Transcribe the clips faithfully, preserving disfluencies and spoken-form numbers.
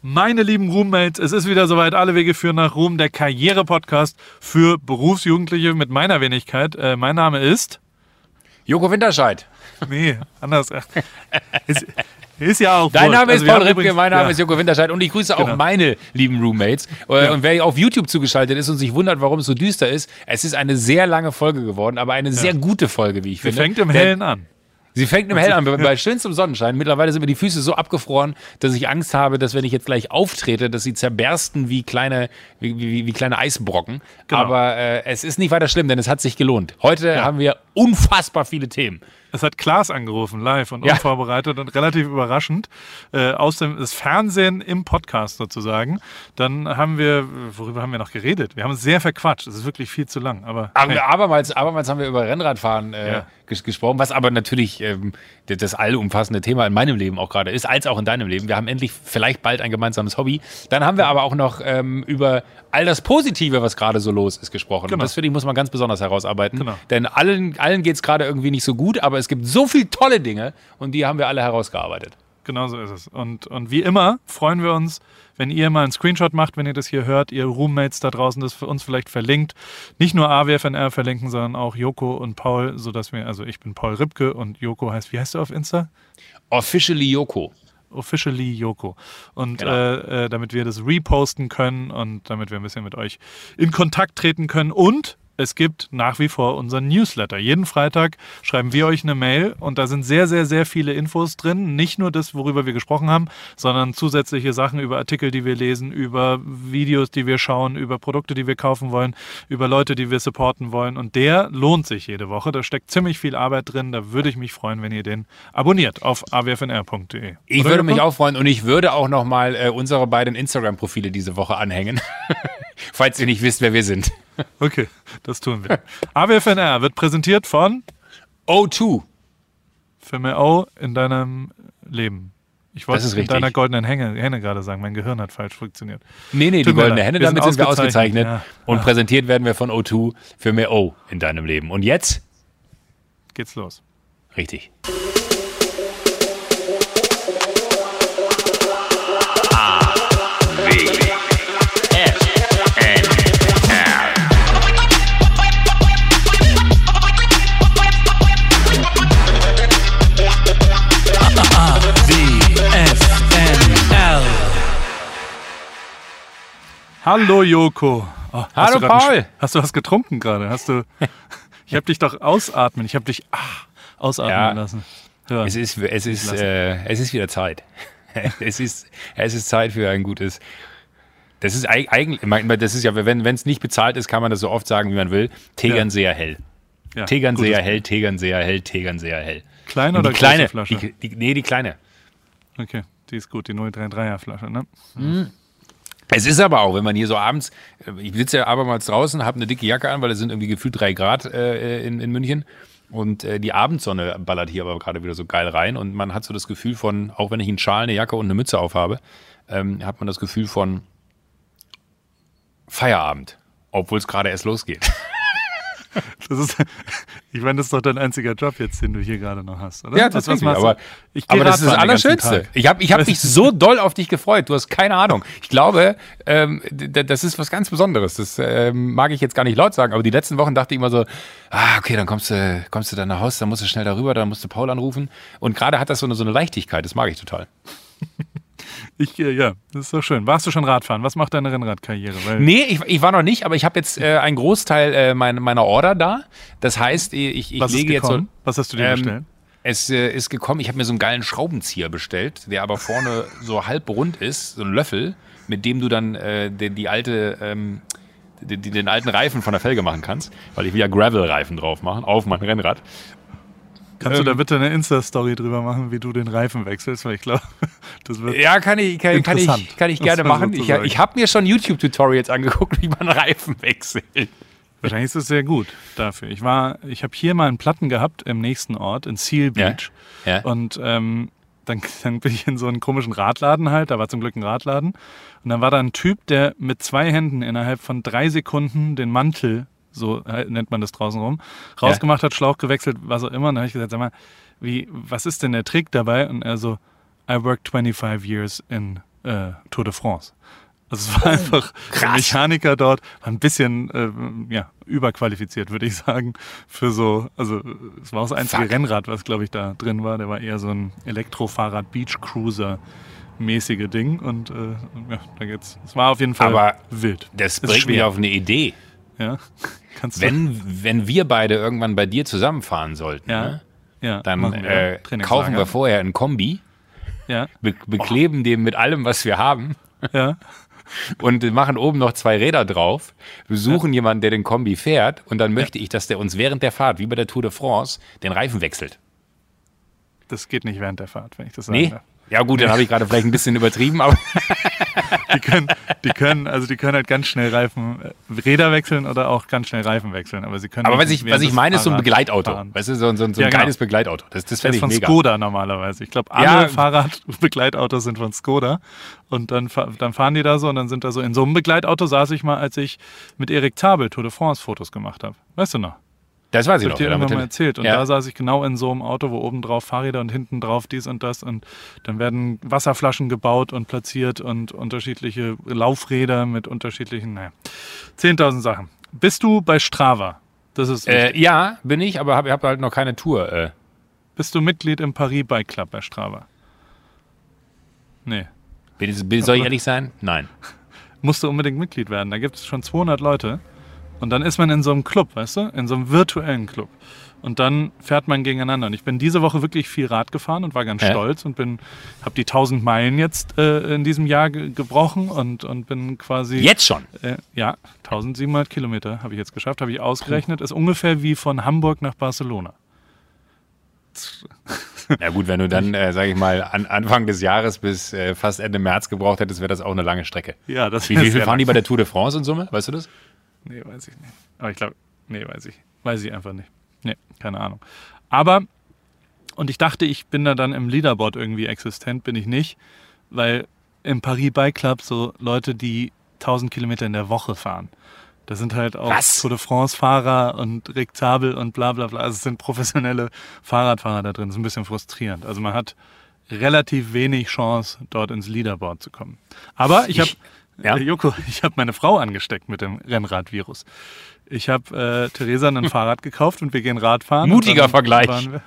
Meine lieben Roommates, es ist wieder soweit, alle Wege führen nach Ruhm, der Karriere-Podcast für Berufsjugendliche mit meiner Wenigkeit. Äh, mein Name ist... Joko Winterscheid. Nee, anders. Ist, ist ja auch Dein wurscht. Name ist Also wir Paul haben Ripke, übrigens- mein Name ja. ist Joko Winterscheid und ich grüße Genau. auch meine lieben Roommates. Äh, Ja. Und wer auf YouTube zugeschaltet ist und sich wundert, warum es so düster ist, es ist eine sehr lange Folge geworden, aber eine sehr gute Folge, wie ich Sie finde. fängt im Denn- Hellen an. Sie fängt im Hell an, bei, bei schönstem Sonnenschein. Mittlerweile sind mir die Füße so abgefroren, dass ich Angst habe, dass wenn ich jetzt gleich auftrete, dass sie zerbersten wie kleine, wie, wie, wie kleine Eisbrocken. Genau. Aber äh, es ist nicht weiter schlimm, denn es hat sich gelohnt. Heute Ja. haben wir unfassbar viele Themen. Es hat Klaas angerufen, live und Ja. unvorbereitet und relativ überraschend. Äh, aus dem das Fernsehen im Podcast sozusagen. Dann haben wir, worüber haben wir noch geredet? Wir haben uns sehr verquatscht. Es ist wirklich viel zu lang. Aber Aber abermals, abermals haben wir über Rennradfahren äh, Ja. ges gesprochen, was aber natürlich ähm, das, das allumfassende Thema in meinem Leben auch gerade ist, als auch in deinem Leben. Wir haben endlich vielleicht bald ein gemeinsames Hobby. Dann haben wir aber auch noch ähm, über all das Positive, was gerade so los ist, gesprochen. Genau. Und das, finde ich, muss man ganz besonders herausarbeiten. Genau. Denn allen, allen geht es gerade irgendwie nicht so gut, aber es gibt so viele tolle Dinge und die haben wir alle herausgearbeitet. Genau so ist es. Und, und wie immer freuen wir uns, wenn ihr mal einen Screenshot macht, wenn ihr das hier hört, ihr Roommates da draußen das für uns vielleicht verlinkt. Nicht nur A W F N R verlinken, sondern auch Joko und Paul, sodass wir, also ich bin Paul Ripke und Joko heißt, wie heißt du auf Insta? Officially Joko. Officially Joko. Und Genau. äh, äh, damit wir das reposten können und damit wir ein bisschen mit euch in Kontakt treten können. Und es gibt nach wie vor unseren Newsletter. Jeden Freitag schreiben wir euch eine Mail und da sind sehr, sehr, sehr viele Infos drin. Nicht nur das, worüber wir gesprochen haben, sondern zusätzliche Sachen über Artikel, die wir lesen, über Videos, die wir schauen, über Produkte, die wir kaufen wollen, über Leute, die wir supporten wollen. Und der lohnt sich jede Woche. Da steckt ziemlich viel Arbeit drin. Da würde ich mich freuen, wenn ihr den abonniert auf a w f n r punkt d e. Ich Oder, würde Joko? mich auch freuen und ich würde auch noch mal äh, unsere beiden Instagram-Profile diese Woche anhängen, falls ihr nicht wisst, wer wir sind. Okay, das tun wir. A W F N R wird präsentiert von O zwei. Für mehr O in deinem Leben. Ich wollte Das ist in richtig. deiner goldenen Hänge, Henne gerade sagen. Mein Gehirn hat falsch funktioniert. Nee, nee, Tut die mir goldene leid. Henne, Wir sind damit sind wir ausgezeichnet. ausgezeichnet. Ja. Und Ja. präsentiert werden wir von O zwei für mehr O in deinem Leben. Und jetzt? Geht's los. Richtig. Hallo Joko. Oh, hast Hallo, du grad einen Paul. Sch- Hast du was getrunken gerade? Hast du? Ich habe dich doch ausatmen. Ich habe dich ah, ausatmen Ja. lassen. Ja. Es ist, es ist, Lassen. äh, es ist wieder Zeit. es, ist, es ist Zeit für ein gutes. Das ist eig- eigentlich, ich meine, das ist ja, wenn es nicht bezahlt ist, kann man das so oft sagen, wie man will. Tegernseer hell. Ja, Tegernseer gutes- hell, Tegernseer hell, Tegernseer hell. Kleine Und oder die kleine große Flasche? Die, die, nee, die kleine. Okay, die ist gut, die null drei dreier Flasche, ne? Es ist aber auch, wenn man hier so abends, äh, ich sitze ja abermals draußen, habe eine dicke Jacke an, weil es sind irgendwie gefühlt drei Grad äh, in, in München und äh, die Abendsonne ballert hier aber gerade wieder so geil rein und man hat so das Gefühl von, auch wenn ich einen Schal, eine Jacke und eine Mütze aufhabe, ähm, hat man das Gefühl von Feierabend, obwohl es gerade erst losgeht. Das ist, ich meine, das ist doch dein einziger Job jetzt, den du hier gerade noch hast, oder? Ja, Was- was tatsächlich, machst du? aber, Ich geh aber das ist das Radfahren den ganzen Allerschönste. Tag. Ich habe ich hab mich so doll auf dich gefreut, du hast keine Ahnung. Ich glaube, ähm, d- das ist was ganz Besonderes. Das ähm, mag ich jetzt gar nicht laut sagen, aber die letzten Wochen dachte ich immer so, ah, okay, dann kommst du, kommst du dann nach Hause, dann musst du schnell darüber, dann musst du Paul anrufen. Und gerade hat das so eine, so eine Leichtigkeit, das mag ich total. Ich, äh, ja, das ist doch schön. Warst du schon Radfahren? Was macht deine Rennradkarriere? Weil Nee, ich, ich war noch nicht, aber ich habe jetzt äh, einen Großteil äh, mein, meiner Order da. Das heißt, ich, ich was ist lege jetzt so. gekommen? Was hast du dir Ähm, bestellt? Es äh, ist gekommen, ich habe mir so einen geilen Schraubenzieher bestellt, der aber vorne so halb rund ist, so ein Löffel, mit dem du dann äh, die, die alte, ähm, die, die, den alten Reifen von der Felge machen kannst, weil ich will ja Gravel-Reifen drauf machen, auf mein Rennrad. Kannst du da ähm, bitte eine Insta-Story drüber machen, wie du den Reifen wechselst? Weil ich glaube, das wird... Ja, kann ich, kann, kann ich, Interessant. kann ich Das gerne war machen. Ich, sozusagen. ich habe mir schon YouTube-Tutorials angeguckt, wie man Reifen wechselt. Wahrscheinlich ist es sehr gut dafür. Ich war, ich habe hier mal einen Platten gehabt im nächsten Ort, in Seal Ja. Beach. Ja. Und ähm, dann, dann bin ich in so einen komischen Radladen halt, da war zum Glück ein Radladen. Und dann war da ein Typ, der mit zwei Händen innerhalb von drei Sekunden den Mantel, so nennt man das draußen rum, rausgemacht hat, Schlauch gewechselt, was auch immer. Und dann habe ich gesagt, sag mal, wie, was ist denn der Trick dabei? Und er so, I worked twenty-five years in äh, Tour de France. Also es war oh, einfach, krass. Der Mechaniker dort war ein bisschen äh, ja, überqualifiziert, würde ich sagen, für so, also es war auch das einzige Fuck. Rennrad, was glaube ich da drin war. Der war eher so ein Elektrofahrrad, Beachcruiser mäßige Ding und äh, ja, da geht's. Es war auf jeden Fall Aber wild. Das bringt mich auf eine Idee. Ja, kannst du. Wenn, wenn wir beide irgendwann bei dir zusammenfahren sollten, ja. Ne? Ja, dann äh, kaufen wir vorher ein Kombi, ja. be- bekleben oh. den mit allem, was wir haben. Ja. Und machen oben noch zwei Räder drauf, besuchen ja. jemanden, der den Kombi fährt und dann möchte ja. ich, dass der uns während der Fahrt, wie bei der Tour de France, den Reifen wechselt. Das geht nicht während der Fahrt, wenn ich das sagen nee? darf. Ja gut, dann habe ich gerade vielleicht ein bisschen übertrieben, aber die können, die können, also die können halt ganz schnell Reifen, Räder wechseln oder auch ganz schnell Reifen wechseln, aber sie können. Aber was ich, was ich meine, ist so ein Begleitauto, fahren. Weißt du, so, so, so ein ja, geiles genau. Begleitauto. Das, das fände ich mega. Das ist von Skoda normalerweise. Ich glaube, alle ja. Fahrradbegleitautos sind von Skoda und dann, dann fahren die da so und dann sind da so in so einem Begleitauto saß ich mal, als ich mit Erik Zabel Tour de France Fotos gemacht habe. Weißt du noch? Das weiß ich noch. Ich habe dir irgendwann mal erzählt. Und ja. da saß ich genau in so einem Auto, wo oben drauf Fahrräder und hinten drauf dies und das. Und dann werden Wasserflaschen gebaut und platziert und unterschiedliche Laufräder mit unterschiedlichen, naja, zehntausend Sachen. Bist du bei Strava? Das ist äh, ja, bin ich, aber habe hab halt noch keine Tour. Äh. Bist du Mitglied im Paris Bike Club bei Strava? Nee. Soll ich ehrlich sein? Nein. Musst du unbedingt Mitglied werden. Da gibt es schon zweihundert Leute. Und dann ist man in so einem Club, weißt du, in so einem virtuellen Club. Und dann fährt man gegeneinander. Und ich bin diese Woche wirklich viel Rad gefahren und war ganz ja. stolz und bin, habe die tausend Meilen jetzt äh, in diesem Jahr ge- gebrochen und, und bin quasi... Jetzt schon? Äh, ja, tausendsiebenhundert Kilometer habe ich jetzt geschafft, habe ich ausgerechnet. Ist ungefähr wie von Hamburg nach Barcelona. Na gut, wenn du dann, äh, sage ich mal, an Anfang des Jahres bis äh, fast Ende März gebraucht hättest, wäre das auch eine lange Strecke. Ja, das Wie, wie viel fahren die bei der Tour de France in Summe? Weißt du das? Nee, weiß ich nicht. Aber ich glaube, nee, weiß ich. Weiß ich einfach nicht. Nee, keine Ahnung. Aber, und ich dachte, ich bin da dann im Leaderboard irgendwie existent, bin ich nicht, weil im Paris Bike Club so Leute, die tausend Kilometer in der Woche fahren. Das sind halt auch Was? Tour de France-Fahrer und Rick Zabel und bla bla bla. Also es sind professionelle Fahrradfahrer da drin. Das ist ein bisschen frustrierend. Also man hat relativ wenig Chance, dort ins Leaderboard zu kommen. Aber ich habe... Ja. Äh, Joko, ich habe meine Frau angesteckt mit dem Rennradvirus. Ich habe äh, Theresa ein Fahrrad gekauft und wir gehen Radfahren. Mutiger Vergleich. Wir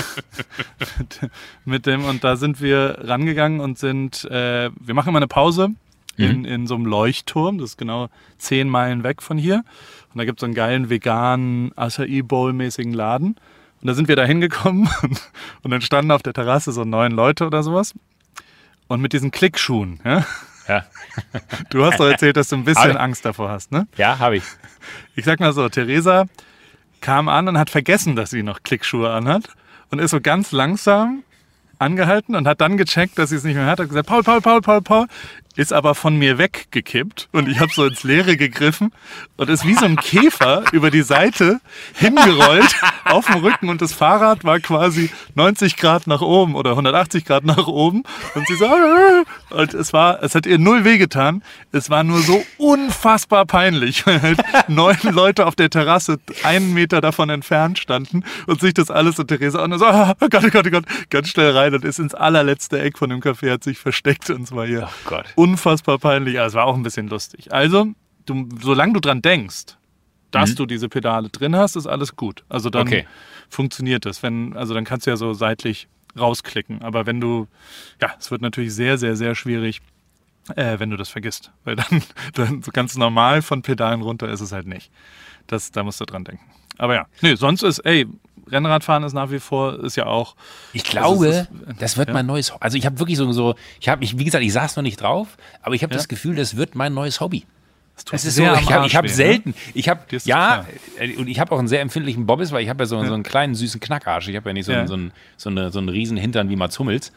mit, mit dem, und da sind wir rangegangen und sind, äh, wir machen immer eine Pause in, mhm. in so einem Leuchtturm. Das ist genau zehn Meilen weg von hier. Und da gibt es so einen geilen veganen Acai-Bowl-mäßigen Laden. Und da sind wir da hingekommen und, und dann standen auf der Terrasse so neun Leute oder sowas. Und mit diesen Klickschuhen, ja. Ja. Du hast doch erzählt, dass du ein bisschen Angst davor hast, ne? Ja, habe ich. Ich sag mal so, Theresa kam an und hat vergessen, dass sie noch Klickschuhe anhat und ist so ganz langsam angehalten und hat dann gecheckt, dass sie es nicht mehr hat. Hat gesagt, Paul, Paul, Paul, Paul, Paul. Ist aber von mir weggekippt und ich habe so ins Leere gegriffen und ist wie so ein Käfer über die Seite hingerollt auf dem Rücken und das Fahrrad war quasi neunzig Grad nach oben oder hundertachtzig Grad nach oben und sie so und es war, es hat ihr null wehgetan. Es war nur so unfassbar peinlich, weil halt neun Leute auf der Terrasse einen Meter davon entfernt standen und sich das alles und Theresa und so, oh Gott, oh Gott, oh Gott, ganz schnell rein und ist ins allerletzte Eck von dem Café, hat sich versteckt und zwar hier. Oh Gott. Unfassbar peinlich, aber es war auch ein bisschen lustig. Also, du, solange du dran denkst, dass mhm. du diese Pedale drin hast, ist alles gut. Also dann okay. funktioniert das. Wenn, also dann kannst du ja so seitlich rausklicken. Aber wenn du, ja, es wird natürlich sehr, sehr, sehr schwierig, äh, wenn du das vergisst. Weil dann, dann so ganz normal von Pedalen runter ist es halt nicht. Das, da musst du dran denken. Aber ja, nee, sonst ist, ey, Rennradfahren ist nach wie vor, ist ja auch... Ich glaube, also ist, das wird ja? mein neues... Also ich habe wirklich so, so ich habe, ich, wie gesagt, ich saß noch nicht drauf, aber ich habe ja? das Gefühl, das wird mein neues Hobby. Das, das ist so, ich habe hab selten, ich habe, ja, klar. Und ich habe auch einen sehr empfindlichen Bobbys, weil ich habe ja so, ja so einen kleinen, süßen Knackarsch. Ich habe ja nicht so, ja. einen, so, einen, so, eine, so einen riesen Hintern wie Mats Hummels.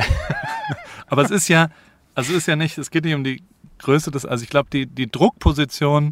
Aber es ist ja, also es ist ja nicht, es geht nicht um die Größe des, also ich glaube, die, die Druckposition,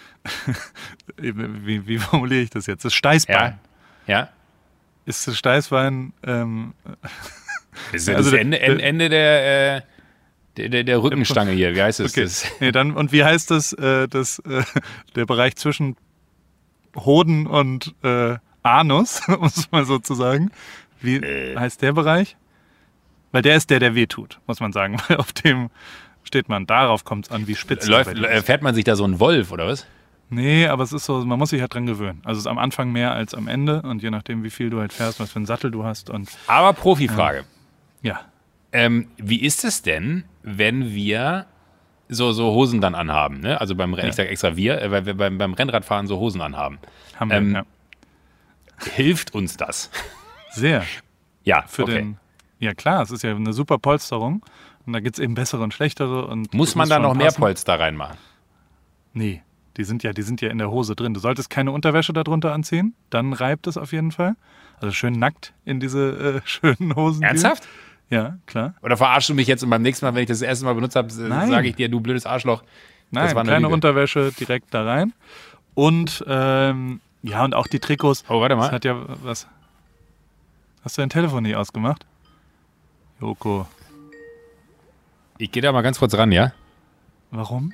wie, wie formuliere ich das jetzt? Das Steißbein. Ja. ja. Ist das Steißbein... Ähm, das ist ja also das Ende, der, Ende der, äh, der, der, der Rückenstange hier. Wie heißt das? Okay. das? Nee, dann, und wie heißt das, äh, das äh, der Bereich zwischen Hoden und äh, Anus, um es mal so zu sagen? Wie äh. heißt der Bereich? Weil der ist der, der wehtut, muss man sagen. Weil auf dem steht man, darauf kommt es an, wie spitz Läuft, fährt man sich da so einen Wolf, oder was? Nee, aber es ist so, man muss sich halt dran gewöhnen. Also es ist am Anfang mehr als am Ende und je nachdem, wie viel du halt fährst, was für einen Sattel du hast. Und aber Profifrage. Ja. Ähm, wie ist es denn, wenn wir so, so Hosen dann anhaben? Ne? Also beim, ja. ich sag extra wir, äh, weil wir beim, beim Rennradfahren so Hosen anhaben. Haben wir, ähm, ja. Hilft uns das? Sehr. Ja, für okay. den. Ja klar, es ist ja eine super Polsterung und da gibt es eben bessere und schlechtere. Und muss man da noch mehr Polster reinmachen? Nee. Die sind ja, die sind ja in der Hose drin. Du solltest keine Unterwäsche darunter anziehen, dann reibt es auf jeden Fall. Also schön nackt in diese äh, schönen Hosen. Ernsthaft? Gehen. Ja, klar. Oder verarschst du mich jetzt und beim nächsten Mal, wenn ich das, das erste Mal benutzt habe, sage ich dir, du blödes Arschloch. Nein, das war keine Lüge. Unterwäsche direkt da rein. Und ähm, ja, und auch die Trikots. Oh, warte mal. Das hat ja was. Hast du dein Telefon nicht ausgemacht? Joko. Ich gehe da mal ganz kurz ran, ja? Warum?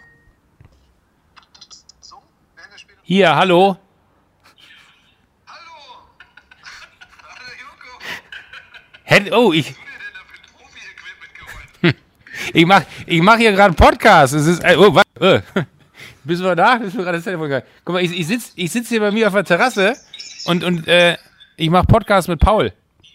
Hier, hallo. Hallo. Hallo Joko. Hey, oh, ich. Was hast du dir denn da für Profi-Equipment geholt? Ich mach, ich mach hier gerade einen Podcast. Es ist. Oh, was? Oh. Bist du da? Bist du gerade das Telefon gegangen? Guck mal, ich, ich sitze ich sitz hier bei mir auf der Terrasse und, und äh, ich mache Podcast mit Paul.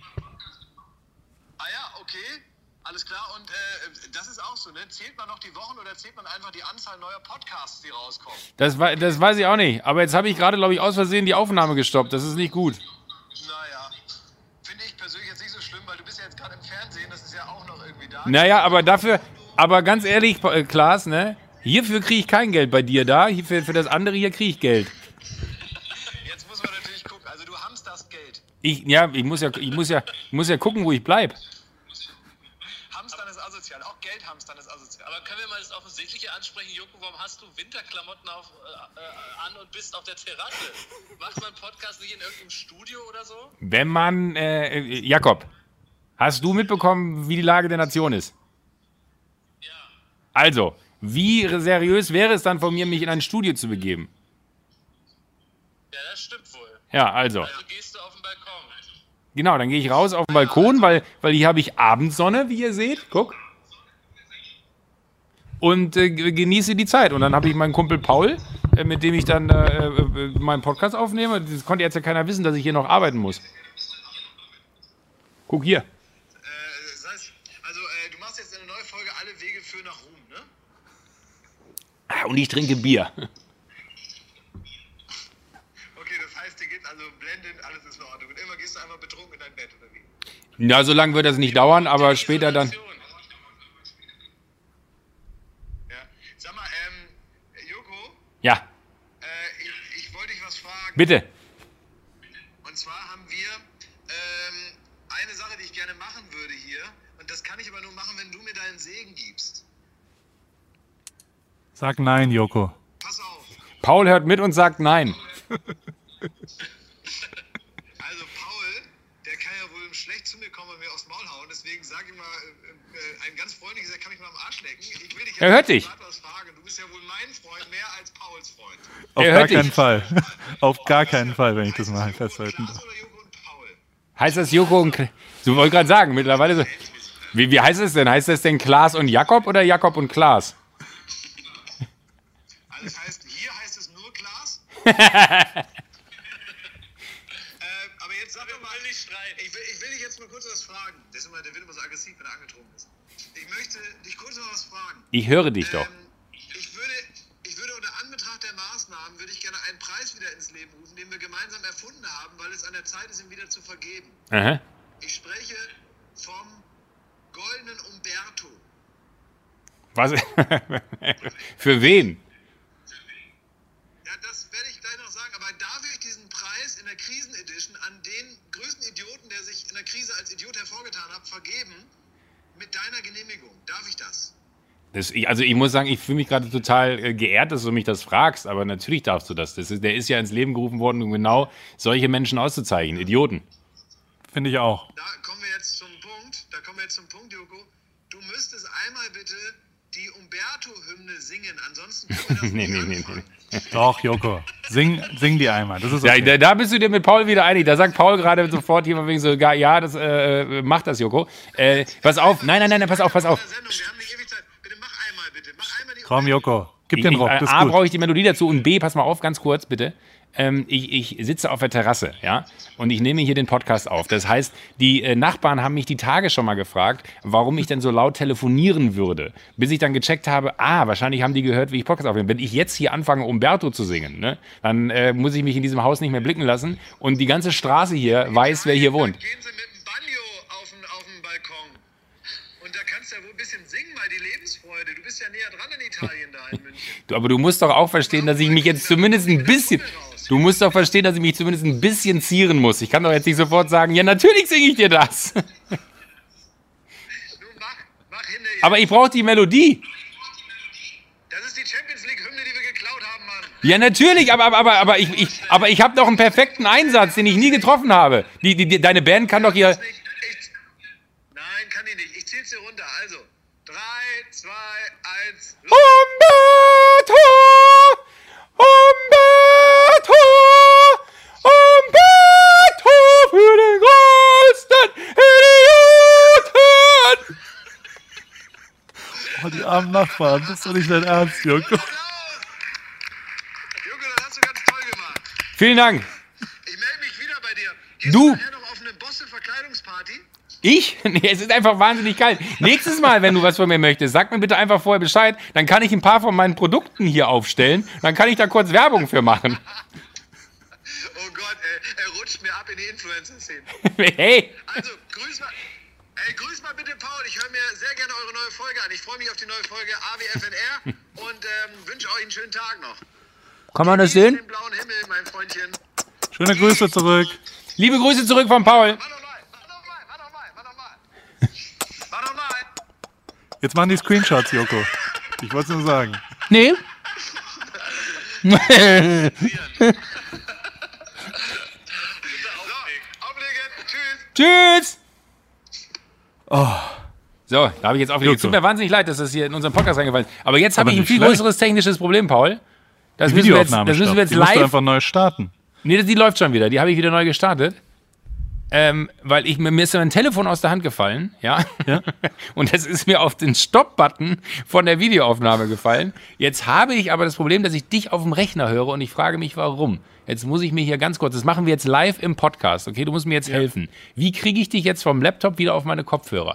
Ah ja, okay. Alles klar. Und äh, das ist auch so, ne? Zählt man noch die Wochen oder zählt man einfach die Anzahl neuer Podcasts, die rauskommen? Das, das weiß ich auch nicht. Aber jetzt habe ich gerade, glaube ich, aus Versehen die Aufnahme gestoppt. Das ist nicht gut. Naja, finde ich persönlich jetzt nicht so schlimm, weil du bist ja jetzt gerade im Fernsehen, das ist ja auch noch irgendwie da. Naja, aber dafür, aber ganz ehrlich, äh, Klaas, ne? Hierfür kriege ich kein Geld bei dir da. Hierfür, für das andere hier kriege ich Geld. Jetzt muss man natürlich gucken, also du hamsterst Geld. Ich, ja, ich muss ja, ich muss ja, ich muss ja gucken, wo ich bleibe. Hamstern ist asozial, auch Geld hamstern ist asozial. Aber können wir mal das Offensichtliche ansprechen, Joko, warum hast du Winterklamotten auf, äh, an und bist auf der Terrasse? Macht man einen Podcast nicht in irgendeinem Studio oder so? Wenn man, äh, Jakob, hast du mitbekommen, wie die Lage der Nation ist? Ja. Also, wie seriös wäre es dann von mir, mich in ein Studio zu begeben? Ja, das stimmt wohl. Ja, also. Also gehst du auf den Balkon. Genau, dann gehe ich raus auf den Balkon, weil, weil hier habe ich Abendsonne, wie ihr seht. Guck. Und äh, genieße die Zeit. Und dann habe ich meinen Kumpel Paul, äh, mit dem ich dann äh, äh, meinen Podcast aufnehme. Das konnte jetzt ja keiner wissen, dass ich hier noch arbeiten muss. Guck hier. Äh, das heißt, also äh, du machst jetzt eine neue Folge Alle Wege führen nach Ruhm, ne? Ah, und ich trinke Bier. Okay, das heißt, dir geht also blendend, alles ist in Ordnung. Und immer gehst du einfach betrunken in dein Bett, oder wie? Na, so lange wird das nicht dauern, aber später dann. Isolation. Ja. Sag mal, ähm, Joko, Ja, äh, ich, ich wollte dich was fragen. bitte. Und zwar haben wir ähm, eine Sache, die ich gerne machen würde hier. Und das kann ich aber nur machen, wenn du mir deinen Segen gibst. Sag nein, Joko. Pass auf. Paul hört mit und sagt nein. Also Paul, der kann ja wohl schlecht zu mir kommen und mir aufs Maul hauen. Deswegen sag ich mal, äh, äh, ein ganz freundliches, er kann mich mal am Arsch lecken. Ich will dich Er hört dich. privat was fragen. Du bist ja wohl mein Freund mehr als Pauls Freund. Auf Er gar hört dich. keinen Fall. Auf gar keinen Fall, wenn ich das mal festhalten Klaas darf. oder Joko und Paul? Heißt das Joko und... Kl- Du wolltest gerade sagen, mittlerweile so... Wie, wie heißt es denn? Heißt das denn Klaas und Jakob oder Jakob und Klaas? Also das heißt, hier heißt es nur Klaas. äh, aber jetzt sag doch mal, will nicht streiten. ich will, ich will dich jetzt mal kurz was fragen. Der, ist immer, der wird immer so aggressiv, wenn er angetrunken ist. Ich möchte dich kurz mal was fragen. Ich höre dich doch. Ähm, ich, würde, ich würde unter Anbetracht der Maßnahmen, würde ich gerne einen Preis wieder ins Leben rufen, den wir gemeinsam erfunden haben, weil es an der Zeit ist, ihn wieder zu vergeben. Aha. Ich spreche vom goldenen Umberto. Was? Für wen? Ja, das werde ich gleich noch sagen, aber darf ich diesen Preis in der Krisen-Edition an den größten Idioten, der sich in der Krise als Idiot hervorgetan hat, vergeben? Mit deiner Genehmigung. Darf ich das? Das, ich, also ich muss sagen, ich fühle mich gerade total äh, geehrt, dass du mich das fragst, aber natürlich darfst du das. das ist, der ist ja ins Leben gerufen worden, um genau solche Menschen auszuzeichnen. Idioten. Finde ich auch. Da kommen wir jetzt zum Punkt. Da kommen wir jetzt zum Punkt, Joko. Du müsstest einmal bitte die Umberto-Hymne singen. Ansonsten können wir das nee, nicht nee, nee, anfangen. nee. Doch, Joko. Sing, sing die einmal. Das ist Ja, okay. da, da bist du dir mit Paul wieder einig. Da sagt Paul gerade sofort hier wegen so, ja, das äh, macht das, Joko. Äh, pass auf, nein, nein, nein, pass auf, pass auf. Sendung. Wir haben nicht ewig Zeit. Bitte mach einmal, bitte. Mach einmal die Komm, Joko. Gib den Ich- Rock. ich- Das ist A, gut. brauche ich die Melodie dazu und B, pass mal auf, ganz kurz bitte. Ähm, ich, ich sitze auf der Terrasse, ja, und ich nehme hier den Podcast auf. Das heißt, die äh, Nachbarn haben mich die Tage schon mal gefragt, warum ich denn so laut telefonieren würde. Bis ich dann gecheckt habe, ah, wahrscheinlich haben die gehört, wie ich Podcast aufnehme. Wenn ich jetzt hier anfange, Umberto zu singen, ne, dann äh, muss ich mich in diesem Haus nicht mehr blicken lassen und die ganze Straße hier weiß, wer hier wohnt. Gehen Sie mit dem Banjo auf den, auf den Balkon. Und da kannst du ja wohl ein bisschen singen, mal die Lebensfreude. Du bist ja näher dran in Italien da in München. Du, aber du musst doch auch verstehen, dass ich mich jetzt zumindest ein bisschen... Du musst doch verstehen, dass ich mich zumindest ein bisschen zieren muss. Ich kann doch jetzt nicht sofort sagen, ja, natürlich singe ich dir das. Nun mach, mach hin. Aber ich brauche die Melodie. Das ist die Champions League-Hymne, die wir geklaut haben, Mann. Ja, natürlich, aber, aber, aber, aber ich, ich, aber ich habe doch einen perfekten Einsatz, den ich nie getroffen habe. Die, die, die, deine Band kann doch hier... Nicht, ich, nein, kann die nicht. Ich zähl's dir runter. Also, drei, zwei, eins, los. Umberto! Umberto! Umberto für den größten Idioten! Oh, die armen Nachbarn. Das ist doch nicht dein Ernst, Joko. Applaus! Junge, das hast du ganz toll gemacht. Vielen Dank. Ich melde mich wieder bei dir. Gehst Du. du nachher noch auf eine Bosse-Verkleidungsparty? Ich? Nee, es ist einfach wahnsinnig kalt. Nächstes Mal, wenn du was von mir möchtest, sag mir bitte einfach vorher Bescheid. Dann kann ich ein paar von meinen Produkten hier aufstellen. Dann kann ich da kurz Werbung für machen. Oh Gott, ey, er rutscht mir ab in die Influencer-Szene. Hey! Also, grüß mal, ey, grüß mal bitte Paul. Ich höre mir sehr gerne eure neue Folge an. Ich freue mich auf die neue Folge A W F N R und ähm, wünsche euch einen schönen Tag noch. Kann man das Genießt sehen? den blauen Himmel, mein Freundchen. Schöne Grüße zurück. Liebe Grüße zurück von Paul. Mach nochmal, mach nochmal, mach nochmal, mach nochmal. Mach nochmal. Jetzt machen die Screenshots, Joko. Ich wollte es nur sagen. Nee. So, auflegen. Tschüss. Tschüss. So, da habe ich jetzt aufgelegt. Joko. Tut mir wahnsinnig leid, dass das hier in unseren Podcast reingefallen ist. Aber jetzt habe Aber ich ein nicht viel schlecht. größeres technisches Problem, Paul. Das Die müssen wir jetzt, Videoaufnahme das müssen wir stoppt. jetzt Die musst du live... einfach neu starten. Nee, das- die läuft schon wieder. Die habe ich wieder neu gestartet. Ähm, weil ich, mir ist mein Telefon aus der Hand gefallen, ja. Ja. Und das ist mir auf den Stopp-Button von der Videoaufnahme gefallen. Jetzt habe ich aber das Problem, dass ich dich auf dem Rechner höre und ich frage mich, warum. Jetzt muss ich mir hier ganz kurz, das machen wir jetzt live im Podcast, okay? Du musst mir jetzt helfen. Wie kriege ich dich jetzt vom Laptop wieder auf meine Kopfhörer?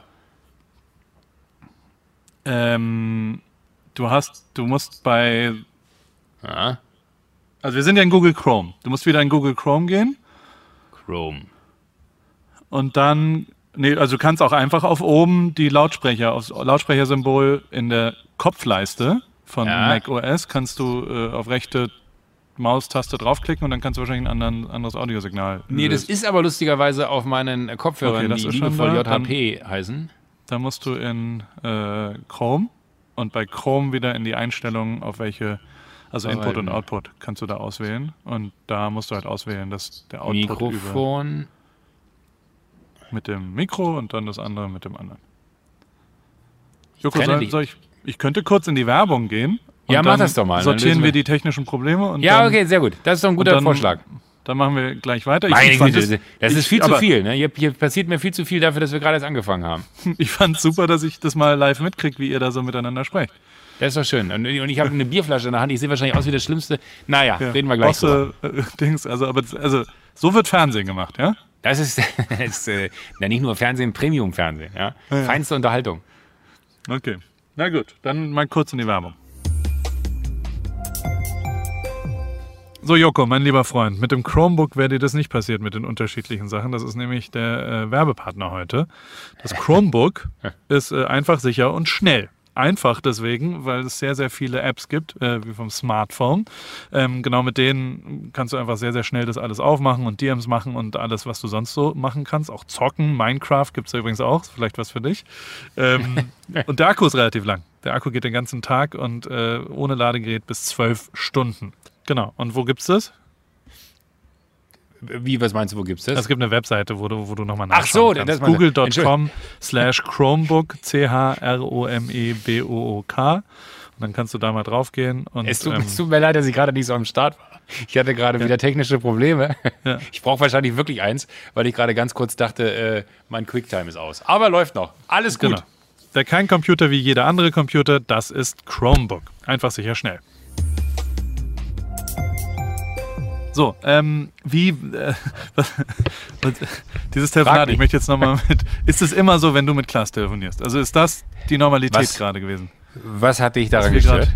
Ähm, du hast, du musst bei, Ja, also wir sind ja in Google Chrome. Du musst wieder in Google Chrome gehen Chrome. und dann, nee, also du kannst auch einfach auf oben die Lautsprecher, aufs Lautsprechersymbol in der Kopfleiste von Ja. Mac O S kannst du äh, auf rechte Maustaste draufklicken und dann kannst du wahrscheinlich ein anderen, anderes Audiosignal. Nee, das lösen. ist aber lustigerweise auf meinen Kopfhörern, Okay, das die ist schon liebevoll da. J H P heißen. Da musst du in äh, Chrome und bei Chrome wieder in die Einstellungen, auf welche, also Input Verwalten. und Output kannst du da auswählen. Und da musst du halt auswählen, dass der Output über Mikrofon. mit dem Mikro und dann das andere mit dem anderen. Joko, trenne soll, die. soll ich, ich könnte kurz in die Werbung gehen. Und Ja, mach dann das doch mal, dann Sortieren lösen wir wir- die technischen Probleme und Ja, dann, okay, sehr gut. Das ist doch ein und guter dann, Vorschlag. Dann machen wir gleich weiter. Meine ich fand Güte, es- das ist ich- viel zu aber viel. Ne? Hier, hier passiert mir viel zu viel dafür, dass wir gerade erst angefangen haben. Ich fand es super, dass ich das mal live mitkriege, wie ihr da so miteinander sprecht. Das ist doch schön. Und, und ich habe eine Bierflasche in der Hand. Ich sehe wahrscheinlich aus wie das Schlimmste. Naja, Ja, reden wir gleich drüber. Bosse, äh, Dings, also, aber, also so wird Fernsehen gemacht, ja? Das ist, das ist äh, ja, nicht nur Fernsehen, Premium-Fernsehen. Ja? Ja, ja. Feinste Unterhaltung. Okay. Na gut, dann mal kurz in die Werbung. So, Joko, mein lieber Freund, mit dem Chromebook wäre dir das nicht passiert mit den unterschiedlichen Sachen. Das ist nämlich der äh, Werbepartner heute. Das Chromebook ist äh, einfach, sicher und schnell. Einfach deswegen, weil es sehr, sehr viele Apps gibt, äh, wie vom Smartphone. Ähm, genau mit denen kannst du einfach sehr, sehr schnell das alles aufmachen und D Ms machen und alles, was du sonst so machen kannst. Auch zocken, Minecraft gibt es ja übrigens auch, ist vielleicht was für dich. Ähm, und der Akku ist relativ lang. Der Akku geht den ganzen Tag und äh, ohne Ladegerät bis zwölf Stunden. Genau. Und wo gibt's das? Wie, was meinst du, wo gibt's das? Es gibt eine Webseite, wo du, wo du nochmal Ach so, nachschauen das kannst. meinst du. google Punkt com slash Chromebook, C H R O M E B O O K. Und dann kannst du da mal draufgehen. Und, Es tut, ähm, es tut mir leid, dass ich gerade nicht so am Start war. Ich hatte gerade wieder technische Probleme. Ja. Ich brauche wahrscheinlich wirklich eins, weil ich gerade ganz kurz dachte, äh, mein QuickTime ist aus. Aber läuft noch. Alles gut. Genau. Der kein Computer wie jeder andere Computer, das ist Chromebook. Einfach, sicher, schnell. So, ähm, wie, äh, was, was, dieses Telefonat, ich möchte jetzt nochmal mit, ist es immer so, wenn du mit Klaas telefonierst? Also ist das die Normalität Was? gerade gewesen? Was hat dich daran wir gestört?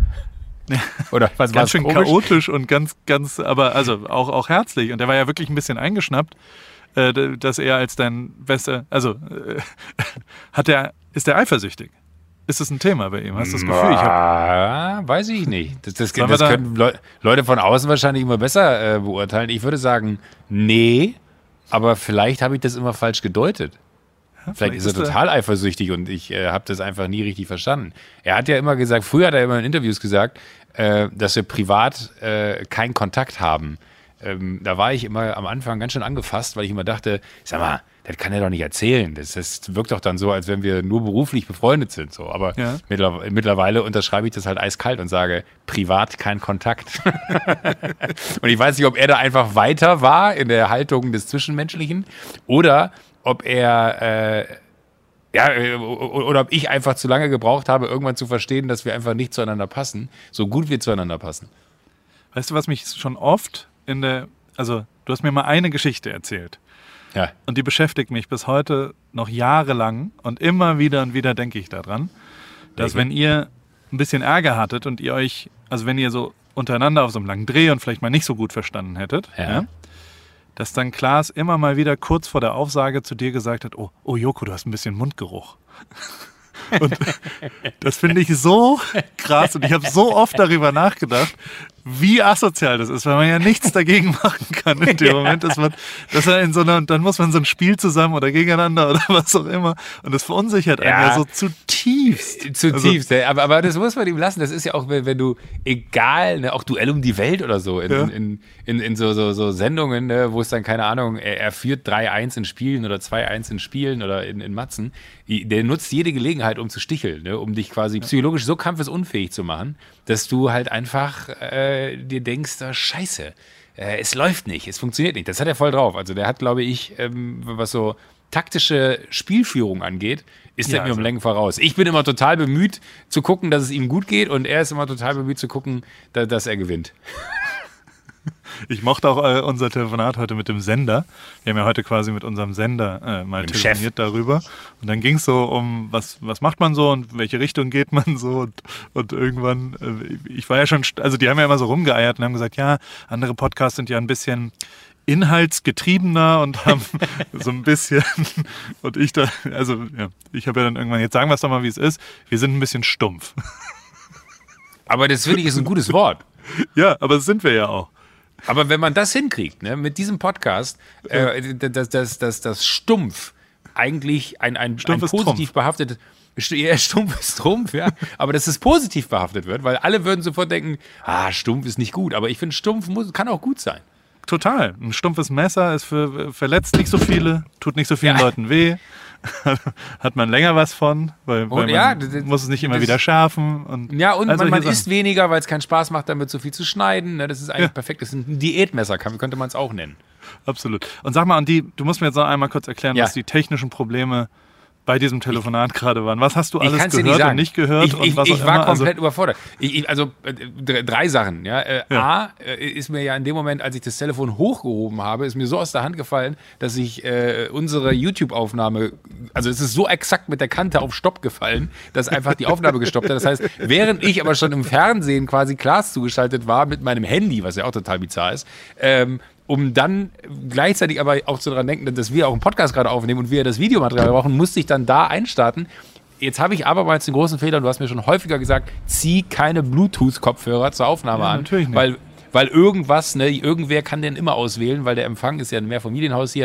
Oder was Ganz war's schön komisch? chaotisch und ganz, ganz, aber also auch, auch herzlich. Und der war ja wirklich ein bisschen eingeschnappt, äh, dass er als dein bester, also äh, hat er, ist er eifersüchtig? Ist das ein Thema bei ihm? Hast du das Gefühl? Ich hab, Ah, weiß ich nicht. Das, das, Sollen das wir da- können Leu- Leute von außen wahrscheinlich immer besser äh, beurteilen. Ich würde sagen, nee, aber vielleicht habe ich das immer falsch gedeutet. Vielleicht, vielleicht ist er ist er- total eifersüchtig und ich äh, habe das einfach nie richtig verstanden. Er hat ja immer gesagt, früher hat er immer in Interviews gesagt, äh, dass wir privat äh, keinen Kontakt haben. Ähm, da war ich immer am Anfang ganz schön angefasst, weil ich immer dachte, sag mal, das kann er doch nicht erzählen. Das, das wirkt doch dann so, als wenn wir nur beruflich befreundet sind. So. Aber Ja. mittler- mittlerweile unterschreibe ich das halt eiskalt und sage, privat kein Kontakt. Und ich weiß nicht, ob er da einfach weiter war in der Haltung des Zwischenmenschlichen oder ob er, äh, ja, äh, oder ob ich einfach zu lange gebraucht habe, irgendwann zu verstehen, dass wir einfach nicht zueinander passen, so gut wir zueinander passen. weißt du, was mich schon oft in der, also du hast mir mal eine Geschichte erzählt. Ja. Und die beschäftigt mich bis heute noch jahrelang und immer wieder und wieder denke ich daran, dass Welche? wenn ihr ein bisschen Ärger hattet und ihr euch, also wenn ihr so untereinander auf so einem langen Dreh und vielleicht mal nicht so gut verstanden hättet, Ja. ja, dass dann Klaas immer mal wieder kurz vor der Aufsage zu dir gesagt hat, oh, oh Joko, du hast ein bisschen Mundgeruch. Und das finde ich so krass und ich habe so oft darüber nachgedacht, wie asozial das ist, weil man ja nichts dagegen machen kann in dem Moment, dass man, dass er in so einer, und dann muss man so ein Spiel zusammen oder gegeneinander oder was auch immer und das verunsichert einen Ja. ja so zutiefst. Zutiefst, ey. aber, aber das muss man ihm lassen. Das ist ja auch, wenn, wenn du, egal, ne, auch Duell um die Welt oder so, in, Ja. in, in, in so, so, so Sendungen, ne, wo es dann, keine Ahnung, er, er führt drei eins in Spielen oder zwei eins in Spielen oder in, in Matzen, der nutzt jede Gelegenheit, um zu sticheln, ne, um dich quasi psychologisch so kampfesunfähig zu machen, dass du halt einfach äh, dir denkst, oh, scheiße, äh, es läuft nicht, es funktioniert nicht. Das hat er voll drauf. Also der hat, glaube ich, ähm, was so taktische Spielführung angeht, ist Ja, er mir also- um Längen voraus. Ich bin immer total bemüht zu gucken, dass es ihm gut geht und er ist immer total bemüht zu gucken, da, dass er gewinnt. Ich mochte auch äh, unser Telefonat heute mit dem Sender. Wir haben ja heute quasi mit unserem Sender äh, mal Dem telefoniert darüber. Und dann ging es so um, was, was macht man so und in welche Richtung geht man so. Und, und irgendwann, äh, ich war ja schon, st- also die haben ja immer so rumgeeiert und haben gesagt, ja, andere Podcasts sind ja ein bisschen inhaltsgetriebener und haben so ein bisschen, und ich da, also ja, ich habe ja dann irgendwann, jetzt sagen wir es doch mal, wie es ist, wir sind ein bisschen stumpf. Aber das finde ich ist ein gutes Wort. Ja, aber das sind wir ja auch. Aber wenn man das hinkriegt, ne, mit diesem Podcast, äh, dass das, das, das Stumpf eigentlich ein, ein, ein Stumpf ist positiv behaftetes, St- ja, Stumpf ist Trumpf, ja, aber dass es positiv behaftet wird, weil alle würden sofort denken, ah, Stumpf ist nicht gut, aber ich finde, Stumpf muss, kann auch gut sein. Total. Ein stumpfes Messer ist für, verletzt nicht so viele, tut nicht so vielen Ja. Leuten weh. Hat man länger was von, weil, weil man ja, das- das- muss es nicht immer das- wieder schärfen. Und Ja, und all man, man solche isst weniger, weil es keinen Spaß macht, damit so viel zu schneiden. Ne? Das ist eigentlich Ja. perfekt. Das ist ein Diätmesser, kann, könnte man es auch nennen. Sachen. Absolut. Und sag mal, und die, du musst mir jetzt noch einmal kurz erklären, Ja. was die technischen Probleme bei diesem Telefonat gerade waren. Was hast du Ich alles kann's dir gehört nicht sagen. und nicht gehört? Ich, und ich, was ich auch war immer? komplett Also, überfordert. Ich, ich, also äh, drei, drei Sachen. Ja. Äh, Ja. A, äh, ist mir ja in dem Moment, als ich das Telefon hochgehoben habe, ist mir so aus der Hand gefallen, dass ich äh, unsere YouTube-Aufnahme, also es ist so exakt mit der Kante auf Stopp gefallen, dass einfach die Aufnahme gestoppt hat. Das heißt, während ich aber schon im Fernsehen quasi Klaas zugeschaltet war mit meinem Handy, was ja auch total bizarr ist, ähm, um dann gleichzeitig aber auch zu daran denken, dass wir auch einen Podcast gerade aufnehmen und wir das Videomaterial brauchen, musste ich dann da einstarten. Jetzt habe ich abermals den großen Fehler, und du hast mir schon häufiger gesagt, zieh keine Bluetooth-Kopfhörer zur Aufnahme Ja, an. natürlich nicht. Weil, weil irgendwas, ne, irgendwer kann den immer auswählen, weil der Empfang ist ja ein Mehrfamilienhaus hier,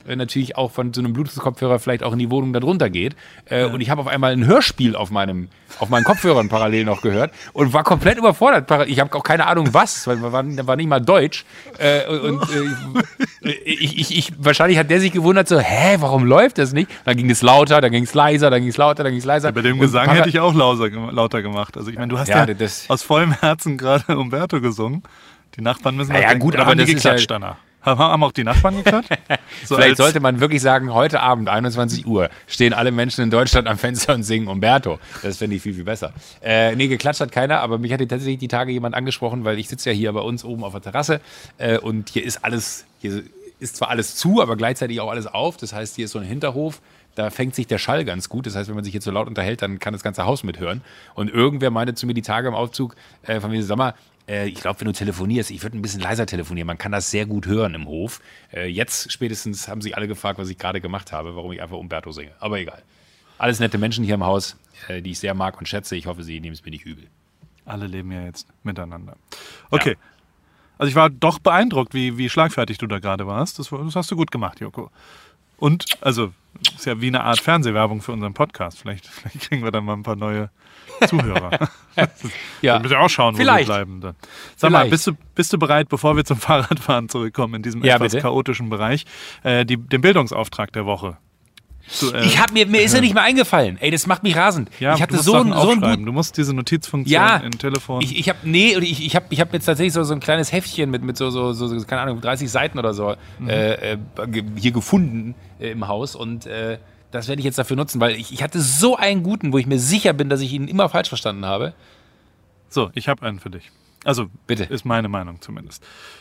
äh, natürlich auch von so einem Bluetooth-Kopfhörer vielleicht auch in die Wohnung darunter geht. Äh, ja. Und ich habe auf einmal ein Hörspiel auf meinem, auf meinen Kopfhörern parallel noch gehört und war komplett überfordert. Ich habe auch keine Ahnung was, weil war, war nicht mal Deutsch. Äh, und äh, ich, ich, ich, wahrscheinlich hat der sich gewundert so, hä, warum läuft das nicht? Dann ging es lauter, dann ging es leiser, dann ging es lauter, dann ging es leiser. Ja, bei dem Gesang hätte ich auch lauter, lauter gemacht. Also ich meine, du hast ja, ja das, aus vollem Herzen gerade Umberto gesungen. Die Nachbarn müssen ja, ja gut, aber haben das die geklatscht ist ja, danach. Haben auch die Nachbarn geklatscht? So Vielleicht sollte man wirklich sagen, heute Abend, einundzwanzig Uhr, stehen alle Menschen in Deutschland am Fenster und singen Umberto. Das finde ich viel, viel besser. Äh, nee, geklatscht hat keiner, aber mich hat tatsächlich die Tage jemand angesprochen, weil ich sitze ja hier bei uns oben auf der Terrasse äh, und hier ist alles, hier ist zwar alles zu, aber gleichzeitig auch alles auf. Das heißt, hier ist so ein Hinterhof. Da fängt sich der Schall ganz gut. Das heißt, wenn man sich jetzt so laut unterhält, dann kann das ganze Haus mithören. Und irgendwer meinte zu mir die Tage im Aufzug, äh, von mir, sag mal, äh, ich glaube, wenn du telefonierst, ich würde ein bisschen leiser telefonieren. Man kann das sehr gut hören im Hof. Äh, jetzt spätestens haben sich alle gefragt, was ich gerade gemacht habe, warum ich einfach Umberto singe. Aber egal. Alles nette Menschen hier im Haus, äh, die ich sehr mag und schätze. Ich hoffe, sie nehmen es mir nicht übel. Alle leben ja jetzt miteinander. Okay. Ja. Also ich war doch beeindruckt, wie, wie schlagfertig du da gerade warst. Das, das hast du gut gemacht, Joko. Und, also, ist ja wie eine Art Fernsehwerbung für unseren Podcast. Vielleicht, vielleicht kriegen wir dann mal ein paar neue Zuhörer. Ja, wir müssen ja auch schauen, wo vielleicht. wir bleiben. Dann. Sag mal, bist du, bist du bereit, bevor wir zum Fahrradfahren zurückkommen, in diesem ja, etwas bitte? chaotischen Bereich, äh, die, den Bildungsauftrag der Woche? Zu, äh, ich hab mir, mir ist ja nicht mal eingefallen. Ey, das macht mich rasend. Ja, ich hatte du musst so Sachen einen so einen aufschreiben. Du musst diese Notizfunktion ja, im Telefon. Ich, ich habe nee, ich, ich habe ich hab jetzt tatsächlich so, so ein kleines Heftchen mit, mit so, so, so, keine Ahnung, dreißig Seiten oder so mhm. äh, äh, hier gefunden äh, im Haus und äh, das werde ich jetzt dafür nutzen, weil ich, ich hatte so einen guten, wo ich mir sicher bin, dass ich ihn immer falsch verstanden habe. So, ich habe einen für dich. Also, bitte. Ist meine Meinung zumindest.